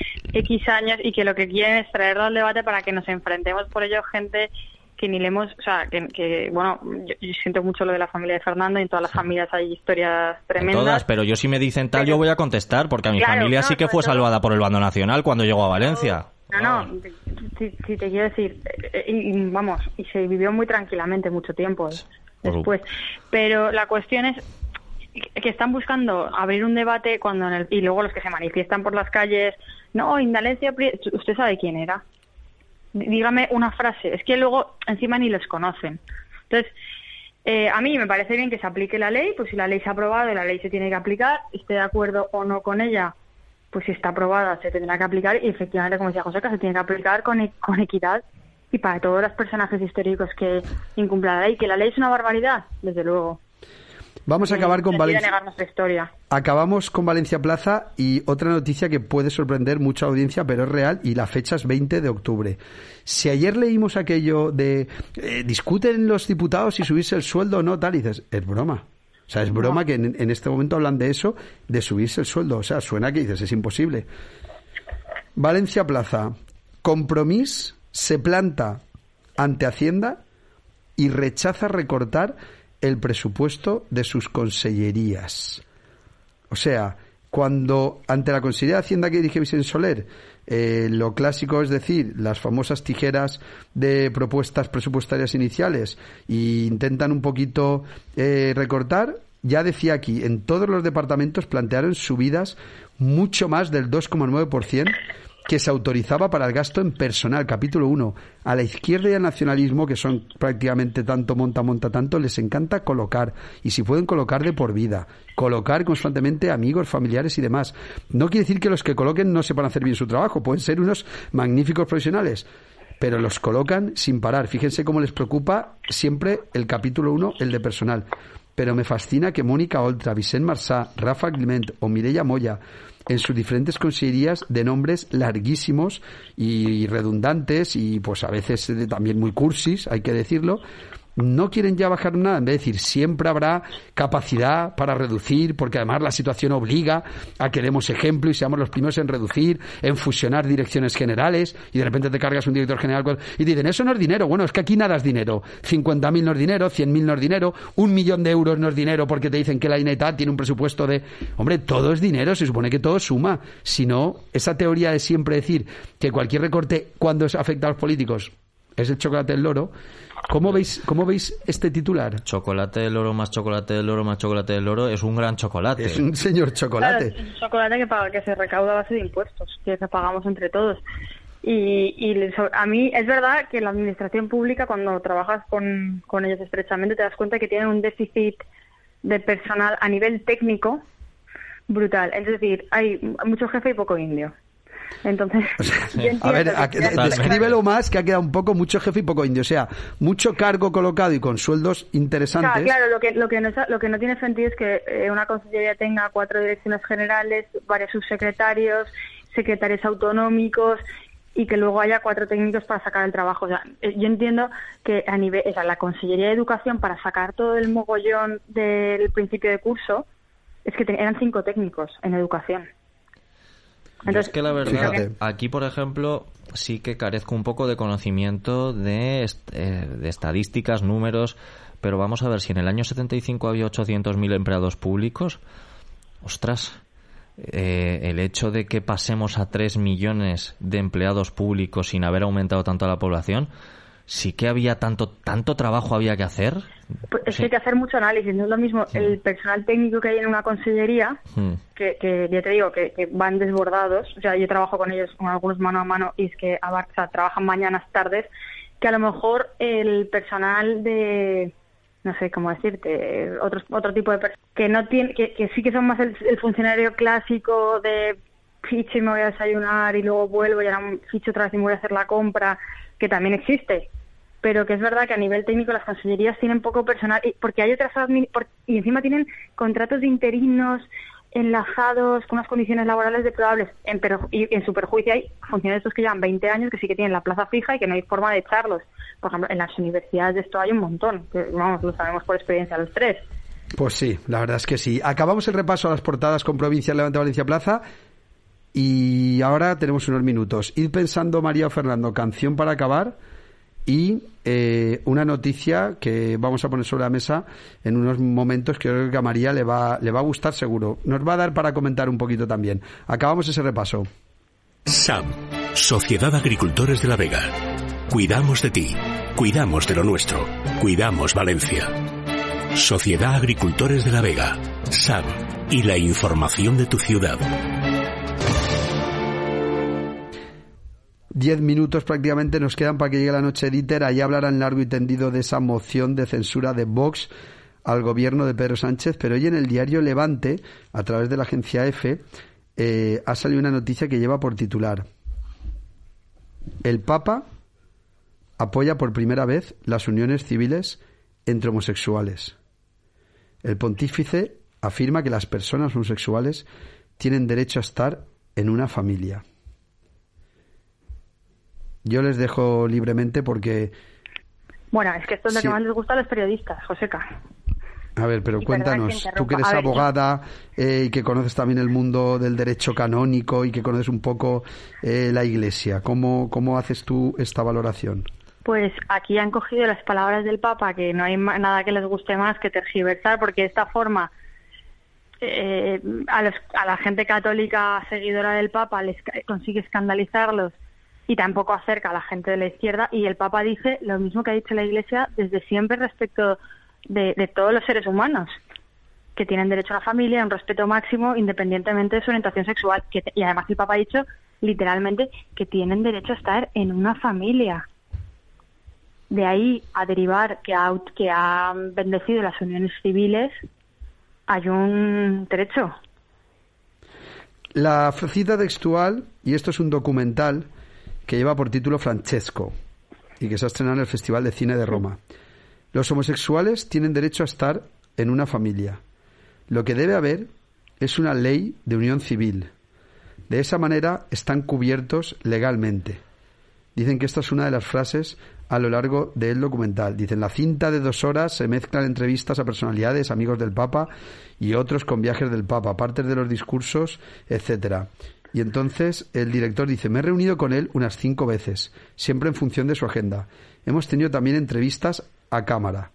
X años, y que lo que quieren es traerlo al debate para que nos enfrentemos por ello gente que ni le hemos, o sea, que, que bueno, yo, yo siento mucho lo de la familia de Fernando, y en todas las familias hay historias tremendas. En todas, pero yo si me dicen tal, pero yo voy a contestar, porque a mi claro, familia no, sí que fue salvada por el bando nacional cuando llegó a Valencia. No, no, si, si te quiero decir, y, y, vamos, y se vivió muy tranquilamente mucho tiempo después, pero la cuestión es que están buscando abrir un debate cuando en el, y luego los que se manifiestan por las calles, no, Indalecio Prieto, ¿usted sabe quién era? Dígame una frase, es que luego encima ni les conocen. Entonces, eh, a mí me parece bien que se aplique la ley, pues si la ley se ha aprobado, la ley se tiene que aplicar, esté de acuerdo o no con ella, pues si está aprobada se tendrá que aplicar, y efectivamente, como decía Joseca, se tiene que aplicar con, con equidad y para todos los personajes históricos que incumplan la ley. Que la ley es una barbaridad, desde luego. Vamos a acabar con Valencia. negar nuestra historia. Acabamos con Valencia Plaza y otra noticia que puede sorprender mucha audiencia, pero es real, y la fecha es veinte de octubre. Si ayer leímos aquello de eh, discuten los diputados si subirse el sueldo o no, tal, y dices, es broma. O sea, es broma no. que en, en este momento hablan de eso, de subirse el sueldo. O sea, suena que dices, es imposible. Valencia Plaza. Compromís se planta ante Hacienda y rechaza recortar el presupuesto de sus consellerías. O sea, cuando ante la Consellería de Hacienda que dirige Vicente Soler, eh, lo clásico es decir, las famosas tijeras de propuestas presupuestarias iniciales e intentan un poquito eh, recortar, ya decía aquí, en todos los departamentos plantearon subidas mucho más del dos coma nueve por ciento que se autorizaba para el gasto en personal. Capítulo uno. A la izquierda y al nacionalismo, que son prácticamente tanto monta, monta tanto, les encanta colocar. Y si pueden colocar de por vida. Colocar constantemente amigos, familiares y demás. No quiere decir que los que coloquen no sepan hacer bien su trabajo. Pueden ser unos magníficos profesionales. Pero los colocan sin parar. Fíjense cómo les preocupa siempre el capítulo uno, el de personal. Pero me fascina que Mónica Oltra, Vicent Marsá, Rafa Climent o Mireia Moya, en sus diferentes consellerías de nombres larguísimos y redundantes y pues a veces también muy cursis, hay que decirlo, no quieren ya bajar nada, en vez de decir siempre habrá capacidad para reducir, porque además la situación obliga a que demos ejemplo y seamos los primeros en reducir, en fusionar direcciones generales, y de repente te cargas un director general y dicen, eso no es dinero. Bueno, es que aquí nada es dinero. cincuenta mil no es dinero, cien mil no es dinero, un millón de euros no es dinero porque te dicen que la Generalitat tiene un presupuesto de... Hombre, todo es dinero, se supone que todo suma. Si no, esa teoría de siempre decir que cualquier recorte cuando afecta a los políticos es el chocolate del loro. ¿Cómo veis, ¿Cómo veis este titular? Chocolate del loro más chocolate del loro más chocolate del loro es un gran chocolate. Es un señor chocolate. Claro, es un chocolate que, paga, que se recauda a base de impuestos, que pagamos entre todos. Y, y a mí es verdad que la administración pública, cuando trabajas con, con ellos estrechamente, te das cuenta que tienen un déficit de personal a nivel técnico brutal. Es decir, hay mucho jefe y poco indio. Entonces, a ver, a, descríbelo más, que ha quedado un poco mucho jefe y poco indio. O sea, mucho cargo colocado y con sueldos interesantes. Claro, claro, lo que lo que no lo que no tiene sentido es que eh, una consellería tenga cuatro direcciones generales, varios subsecretarios, secretarios autonómicos y que luego haya cuatro técnicos para sacar el trabajo. O sea, yo entiendo que a nivel, o sea, la Consellería de Educación, para sacar todo el mogollón del principio de curso, es que eran cinco técnicos en educación. Entonces, es que la verdad, fíjate, aquí por ejemplo sí que carezco un poco de conocimiento de, est- eh, de estadísticas, números, pero vamos a ver, si en el año setenta y cinco había ochocientos mil empleados públicos, ostras, eh, el hecho de que pasemos a tres millones de empleados públicos sin haber aumentado tanto la población, sí que había tanto tanto trabajo había que hacer. Pues es sí. que hay que hacer mucho análisis, no es lo mismo sí. el personal técnico que hay en una consellería, sí. que, que ya te digo, que, que van desbordados. O sea, yo trabajo con ellos, con algunos mano a mano, y es que o sea, trabajan mañanas, tardes, que a lo mejor el personal de, no sé cómo decirte, otro, otro tipo de personas, que no tiene, que, que sí que son más el, el funcionario clásico de ficho y me voy a desayunar y luego vuelvo y ahora ficho otra vez y me voy a hacer la compra, que también existe. Pero que es verdad que a nivel técnico las consellerías tienen poco personal, y porque hay otras admi- por, y encima tienen contratos de interinos enlazados con unas condiciones laborales deplorables. En, pero, y en su perjuicio hay funcionarios estos que llevan veinte años que sí que tienen la plaza fija y que no hay forma de echarlos. Por ejemplo, en las universidades de esto hay un montón, que vamos, lo sabemos por experiencia los tres. Pues sí, la verdad es que sí. Acabamos el repaso a las portadas con Provincia, Levante, Valencia Plaza, y ahora tenemos unos minutos. Ir pensando, María o Fernando, canción para acabar. Y eh, una noticia que vamos a poner sobre la mesa en unos momentos que creo que a María le va, le va a gustar seguro. Nos va a dar para comentar un poquito también. Acabamos ese repaso. S A B, Sociedad Agricultores de la Vega. Cuidamos de ti, cuidamos de lo nuestro, cuidamos Valencia. Sociedad Agricultores de la Vega, S A B y la información de tu ciudad. Diez minutos prácticamente nos quedan para que llegue la noche de ITER. Allí hablarán largo y tendido de esa moción de censura de Vox al gobierno de Pedro Sánchez, pero hoy en el diario Levante, a través de la agencia EFE, eh, ha salido una noticia que lleva por titular: el Papa apoya por primera vez las uniones civiles entre homosexuales. El pontífice afirma que las personas homosexuales tienen derecho a estar en una familia. Yo les dejo libremente porque... Bueno, es que esto es lo Sí. que más les gusta a los periodistas, Joseca. A ver, pero Y cuéntanos, perdona que tú que eres interrumpa. A ver, yo- abogada eh, y que conoces también el mundo del derecho canónico y que conoces un poco eh, la Iglesia, ¿cómo, cómo haces tú esta valoración? Pues aquí han cogido las palabras del Papa, que no hay ma- nada que les guste más que tergiversar, porque de esta forma eh, a, los, a la gente católica seguidora del Papa les ca- consigue escandalizarlos y tampoco acerca a la gente de la izquierda, y el Papa dice lo mismo que ha dicho la Iglesia desde siempre respecto de, de todos los seres humanos, que tienen derecho a una familia, a un respeto máximo independientemente de su orientación sexual, que, y además el Papa ha dicho literalmente que tienen derecho a estar en una familia. De ahí a derivar que ha, que ha bendecido las uniones civiles, hay un derecho. La cita textual, y esto es un documental que lleva por título Francesco y que se ha estrenado en el Festival de Cine de Roma. Los homosexuales tienen derecho a estar en una familia. Lo que debe haber es una ley de unión civil. De esa manera están cubiertos legalmente. Dicen que esta es una de las frases a lo largo del documental. Dicen, la cinta de dos horas se mezclan entrevistas a personalidades, amigos del Papa y otros con viajes del Papa, partes de los discursos, etcétera. Y entonces el director dice, me he reunido con él unas cinco veces, siempre en función de su agenda. Hemos tenido también entrevistas a cámara.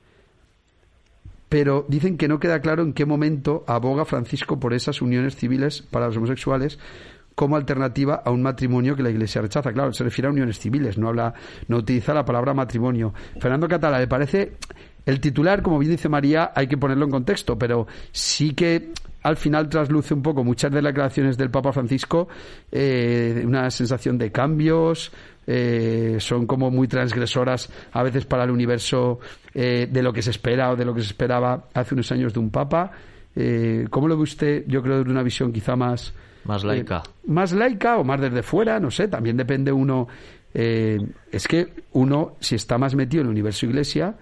Pero dicen que no queda claro en qué momento aboga Francisco por esas uniones civiles para los homosexuales como alternativa a un matrimonio que la Iglesia rechaza. Claro, se refiere a uniones civiles, no habla, no utiliza la palabra matrimonio. Fernando Catala, ¿le parece el titular, como bien dice María, hay que ponerlo en contexto, pero sí que al final trasluce un poco muchas de las declaraciones del Papa Francisco, eh, una sensación de cambios, eh, son como muy transgresoras a veces para el universo eh, de lo que se espera o de lo que se esperaba hace unos años de un Papa. Eh, ¿Cómo lo ve usted? Yo creo de una visión quizá más... Más laica. Eh, más laica o más desde fuera, no sé, también depende uno. Eh, es que uno, si está más metido en el universo Iglesia,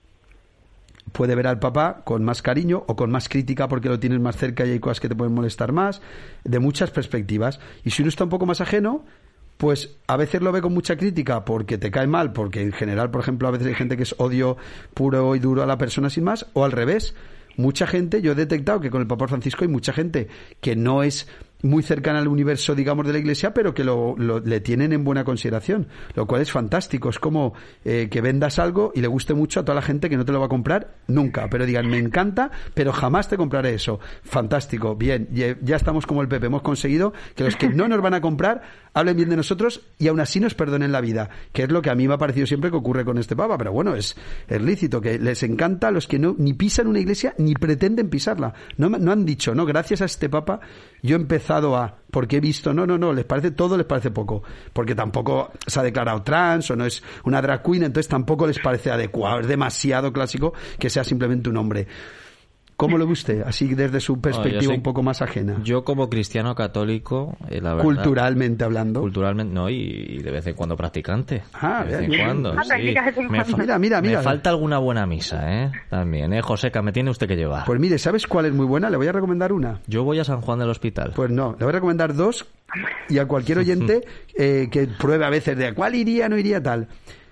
puede ver al Papa con más cariño o con más crítica porque lo tienes más cerca y hay cosas que te pueden molestar más, de muchas perspectivas. Y si uno está un poco más ajeno, pues a veces lo ve con mucha crítica porque te cae mal, porque en general, por ejemplo, a veces hay gente que es odio puro y duro a la persona sin más, o al revés. Mucha gente, yo he detectado que con el Papa Francisco hay mucha gente que no es muy cercana al universo, digamos, de la Iglesia, pero que lo, lo, le tienen en buena consideración, lo cual es fantástico. Es como eh, que vendas algo y le guste mucho a toda la gente que no te lo va a comprar nunca, pero digan, me encanta, pero jamás te compraré eso. Fantástico, bien, ya, ya estamos como el Pepe, hemos conseguido que los que no nos van a comprar hablen bien de nosotros y aún así nos perdonen la vida, que es lo que a mí me ha parecido siempre que ocurre con este Papa, pero bueno, es, es lícito, que les encanta a los que no ni pisan una iglesia ni pretenden pisarla. No, no han dicho, no, gracias a este Papa yo he empezado a, porque he visto, no, no, no, les parece todo, les parece poco, porque tampoco se ha declarado trans o no es una drag queen, entonces tampoco les parece adecuado, es demasiado clásico que sea simplemente un hombre. ¿Cómo lo ve usted? Así desde su perspectiva no, soy, un poco más ajena. Yo como cristiano católico, eh, la verdad, culturalmente hablando. Culturalmente, no, y, y de vez en cuando practicante. Ah, de vez bien, en cuando. Ah, Sí. practicas en Me, cuando. fa- Mira, mira, mira. me falta alguna buena misa, ¿eh? También, ¿eh? Joseca, me tiene usted que llevar. Pues mire, ¿sabes cuál es muy buena? Le voy a recomendar una. Yo voy a San Juan del Hospital. Pues no, le voy a recomendar dos y a cualquier oyente eh, que pruebe a veces de cuál iría, no iría, tal.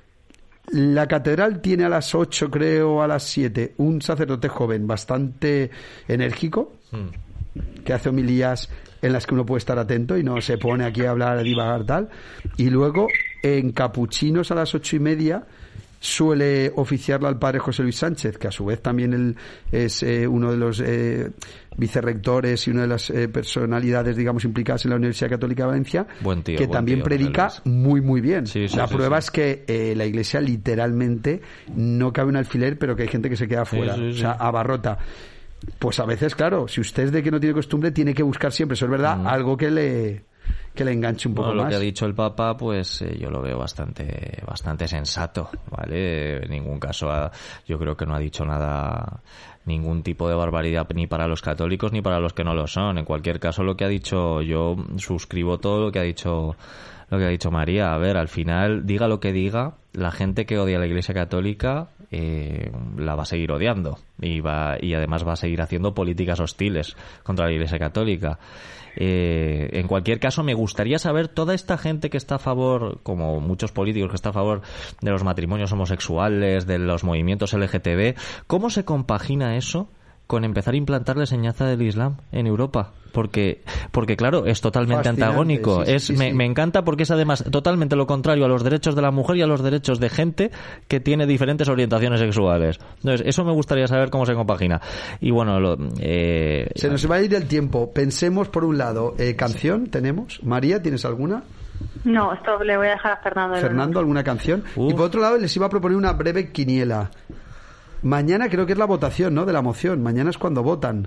La catedral tiene a las ocho, creo, a las siete, un sacerdote joven bastante enérgico Mm. que hace homilías en las que uno puede estar atento y no se pone aquí a hablar, a divagar, tal. Y luego, en Capuchinos a las ocho y media, suele oficiarla al padre José Luis Sánchez, que a su vez también él es eh, uno de los eh, vicerrectores y una de las eh, personalidades, digamos, implicadas en la Universidad Católica de Valencia, Buen tío, que buen también tío, predica José muy, muy bien. Sí, sí, la sí, prueba sí. es que eh, la iglesia literalmente no cabe un alfiler, pero que hay gente que se queda fuera, Sí, sí, o sea, sí. abarrota. Pues a veces, claro, si usted es de que no tiene costumbre, tiene que buscar siempre, eso es verdad, Mm. algo que le que le enganche un poco bueno, lo más. Lo que ha dicho el Papa, pues eh, yo lo veo bastante bastante sensato, ¿vale? En ningún caso ha, yo creo que no ha dicho nada, ningún tipo de barbaridad ni para los católicos ni para los que no lo son. En cualquier caso, lo que ha dicho, yo suscribo todo lo que ha dicho lo que ha dicho María. A ver, al final, diga lo que diga, la gente que odia a la Iglesia Católica eh, la va a seguir odiando y va y además va a seguir haciendo políticas hostiles contra la Iglesia Católica. Eh, en cualquier caso, me gustaría saber toda esta gente que está a favor, como muchos políticos que está a favor de los matrimonios homosexuales, de los movimientos L G T B, ¿cómo se compagina eso con empezar a implantar la enseñanza del Islam en Europa? Porque, porque claro, es totalmente antagónico. Sí, sí, es sí, me, sí. me encanta porque es además totalmente lo contrario a los derechos de la mujer y a los derechos de gente que tiene diferentes orientaciones sexuales. Entonces, eso me gustaría saber cómo se compagina. Y bueno, lo, eh, se nos va a ir el tiempo. Pensemos por un lado, eh, canción tenemos. María, ¿tienes alguna? No, esto le voy a dejar a Fernando. Fernando, ¿alguna canción? Uh. Y por otro lado, les iba a proponer una breve quiniela. Mañana creo que es la votación, ¿no?, de la moción. Mañana es cuando votan.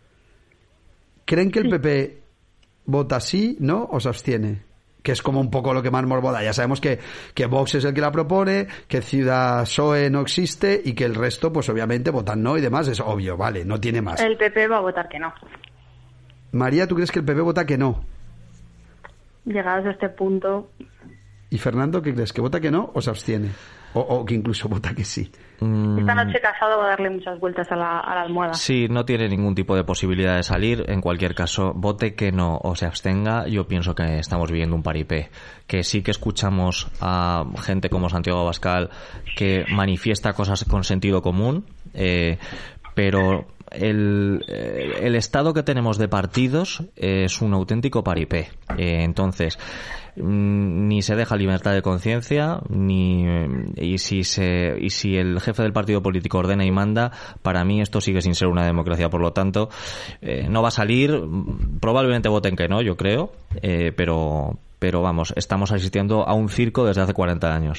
¿Creen que el P P vota sí, no, o se abstiene? Que es como un poco lo que más morboda. Ya sabemos que, que Vox es el que la propone, que Ciudad P S O E no existe y que el resto, pues obviamente, votan no y demás. Es obvio, vale, no tiene más. El P P va a votar que no. María, ¿tú crees que el P P vota que no? Llegados a este punto... ¿Y Fernando, qué crees? ¿Que vota que no o se abstiene? O, o que incluso vota que sí. Esta noche Casado va a darle muchas vueltas a la, a la almohada. Sí, no tiene ningún tipo de posibilidad de salir. En cualquier caso, vote que no o se abstenga, yo pienso que estamos viviendo un paripé. Que sí que escuchamos a gente como Santiago Abascal que manifiesta cosas con sentido común, eh, pero el, el estado que tenemos de partidos es un auténtico paripé. Eh, entonces... ni se deja libertad de conciencia ni y si se y si el jefe del partido político ordena y manda, para mí esto sigue sin ser una democracia. Por lo tanto, eh, no va a salir. Probablemente voten que no, yo creo, eh, pero pero vamos, estamos asistiendo a un circo desde hace cuarenta años.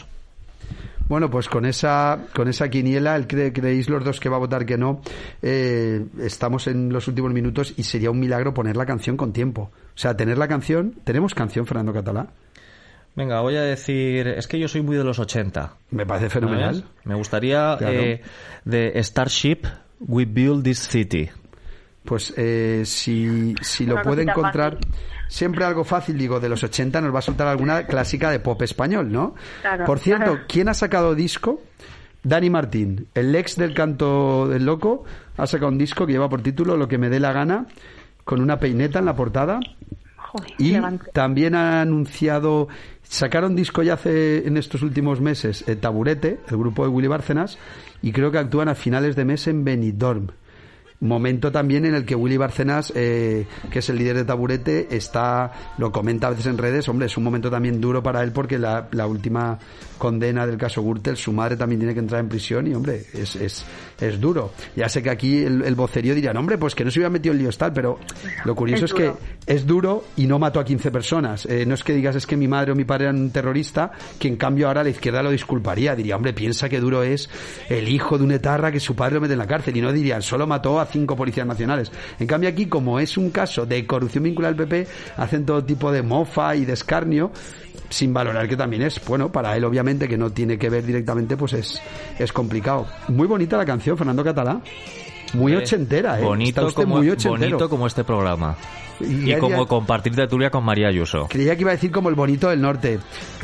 Bueno, pues con esa con esa quiniela, el cre, creéis los dos que va a votar que no, eh, estamos en los últimos minutos y sería un milagro poner la canción con tiempo. O sea, tener la canción... ¿Tenemos canción, Fernando Catalá? Venga, voy a decir... Es que yo soy muy de los ochenta. Me parece fenomenal. ¿Sabes? Me gustaría claro. eh, de Starship, We Build This City. Pues eh, si, si lo puede encontrar... Fácil. Siempre algo fácil, digo, de los ochenta nos va a soltar alguna clásica de pop español, ¿no? Claro, Por cierto, claro. ¿quién ha sacado disco? Dani Martín, el ex del Canto del Loco, ha sacado un disco que lleva por título Lo que me dé la gana, con una peineta en la portada. Joder, y levante. También ha anunciado, sacaron disco ya hace en estos últimos meses, eh, Taburete, el grupo de Willy Bárcenas, y creo que actúan a finales de mes en Benidorm. Momento también en el que Willy Bárcenas, eh, que es el líder de Taburete, está, lo comenta a veces en redes, hombre, es un momento también duro para él porque la, la última condena del caso Gürtel, su madre también tiene que entrar en prisión y, hombre, es, es, es duro. Ya sé que aquí el, el vocerío diría, no, hombre, pues que no se hubiera metido en líos tal, pero lo curioso es, es que es duro y no mató a quince personas. Eh, no es que digas, es que mi madre o mi padre eran un terrorista, que en cambio ahora la izquierda lo disculparía. Diría, hombre, piensa que duro es el hijo de un etarra que su padre lo mete en la cárcel. Y no dirían, solo mató a cinco policías nacionales. En cambio aquí, como es un caso de corrupción vinculada al P P, hacen todo tipo de mofa y de escarnio, sin valorar que también es, bueno, para él obviamente que no tiene que ver directamente, pues es, es complicado. Muy bonita la canción, Fernando Catalá. Muy eh, ochentera, ¿eh? Bonito, como, muy bonito como este programa. Y, y como día, compartir tertulia con María Ayuso. Creía que iba a decir como el bonito del norte.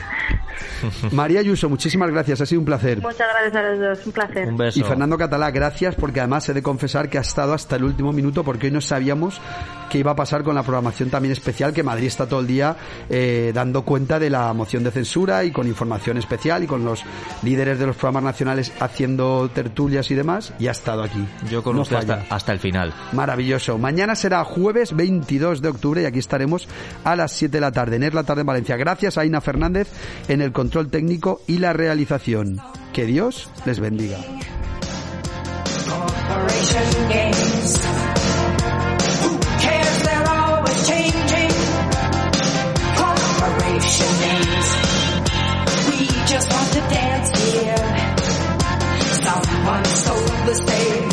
María Ayuso, muchísimas gracias, ha sido un placer. Muchas gracias a los dos, un placer. Un beso. Y Fernando Catalá, gracias, porque además he de confesar que ha estado hasta el último minuto, porque hoy no sabíamos qué iba a pasar con la programación también especial, que Madrid está todo el día eh, dando cuenta de la moción de censura y con información especial y con los líderes de los programas nacionales haciendo tertulias y demás, y ha estado aquí. Yo con no usted hasta, hasta el final. Maravilloso. Mañana será jueves veintidós de octubre y aquí estaremos a las siete de la tarde, en Es la Tarde en Valencia. Gracias a Aina Fernández en el control técnico y la realización. Que Dios les bendiga. We just want to dance here. Someone stole the stage.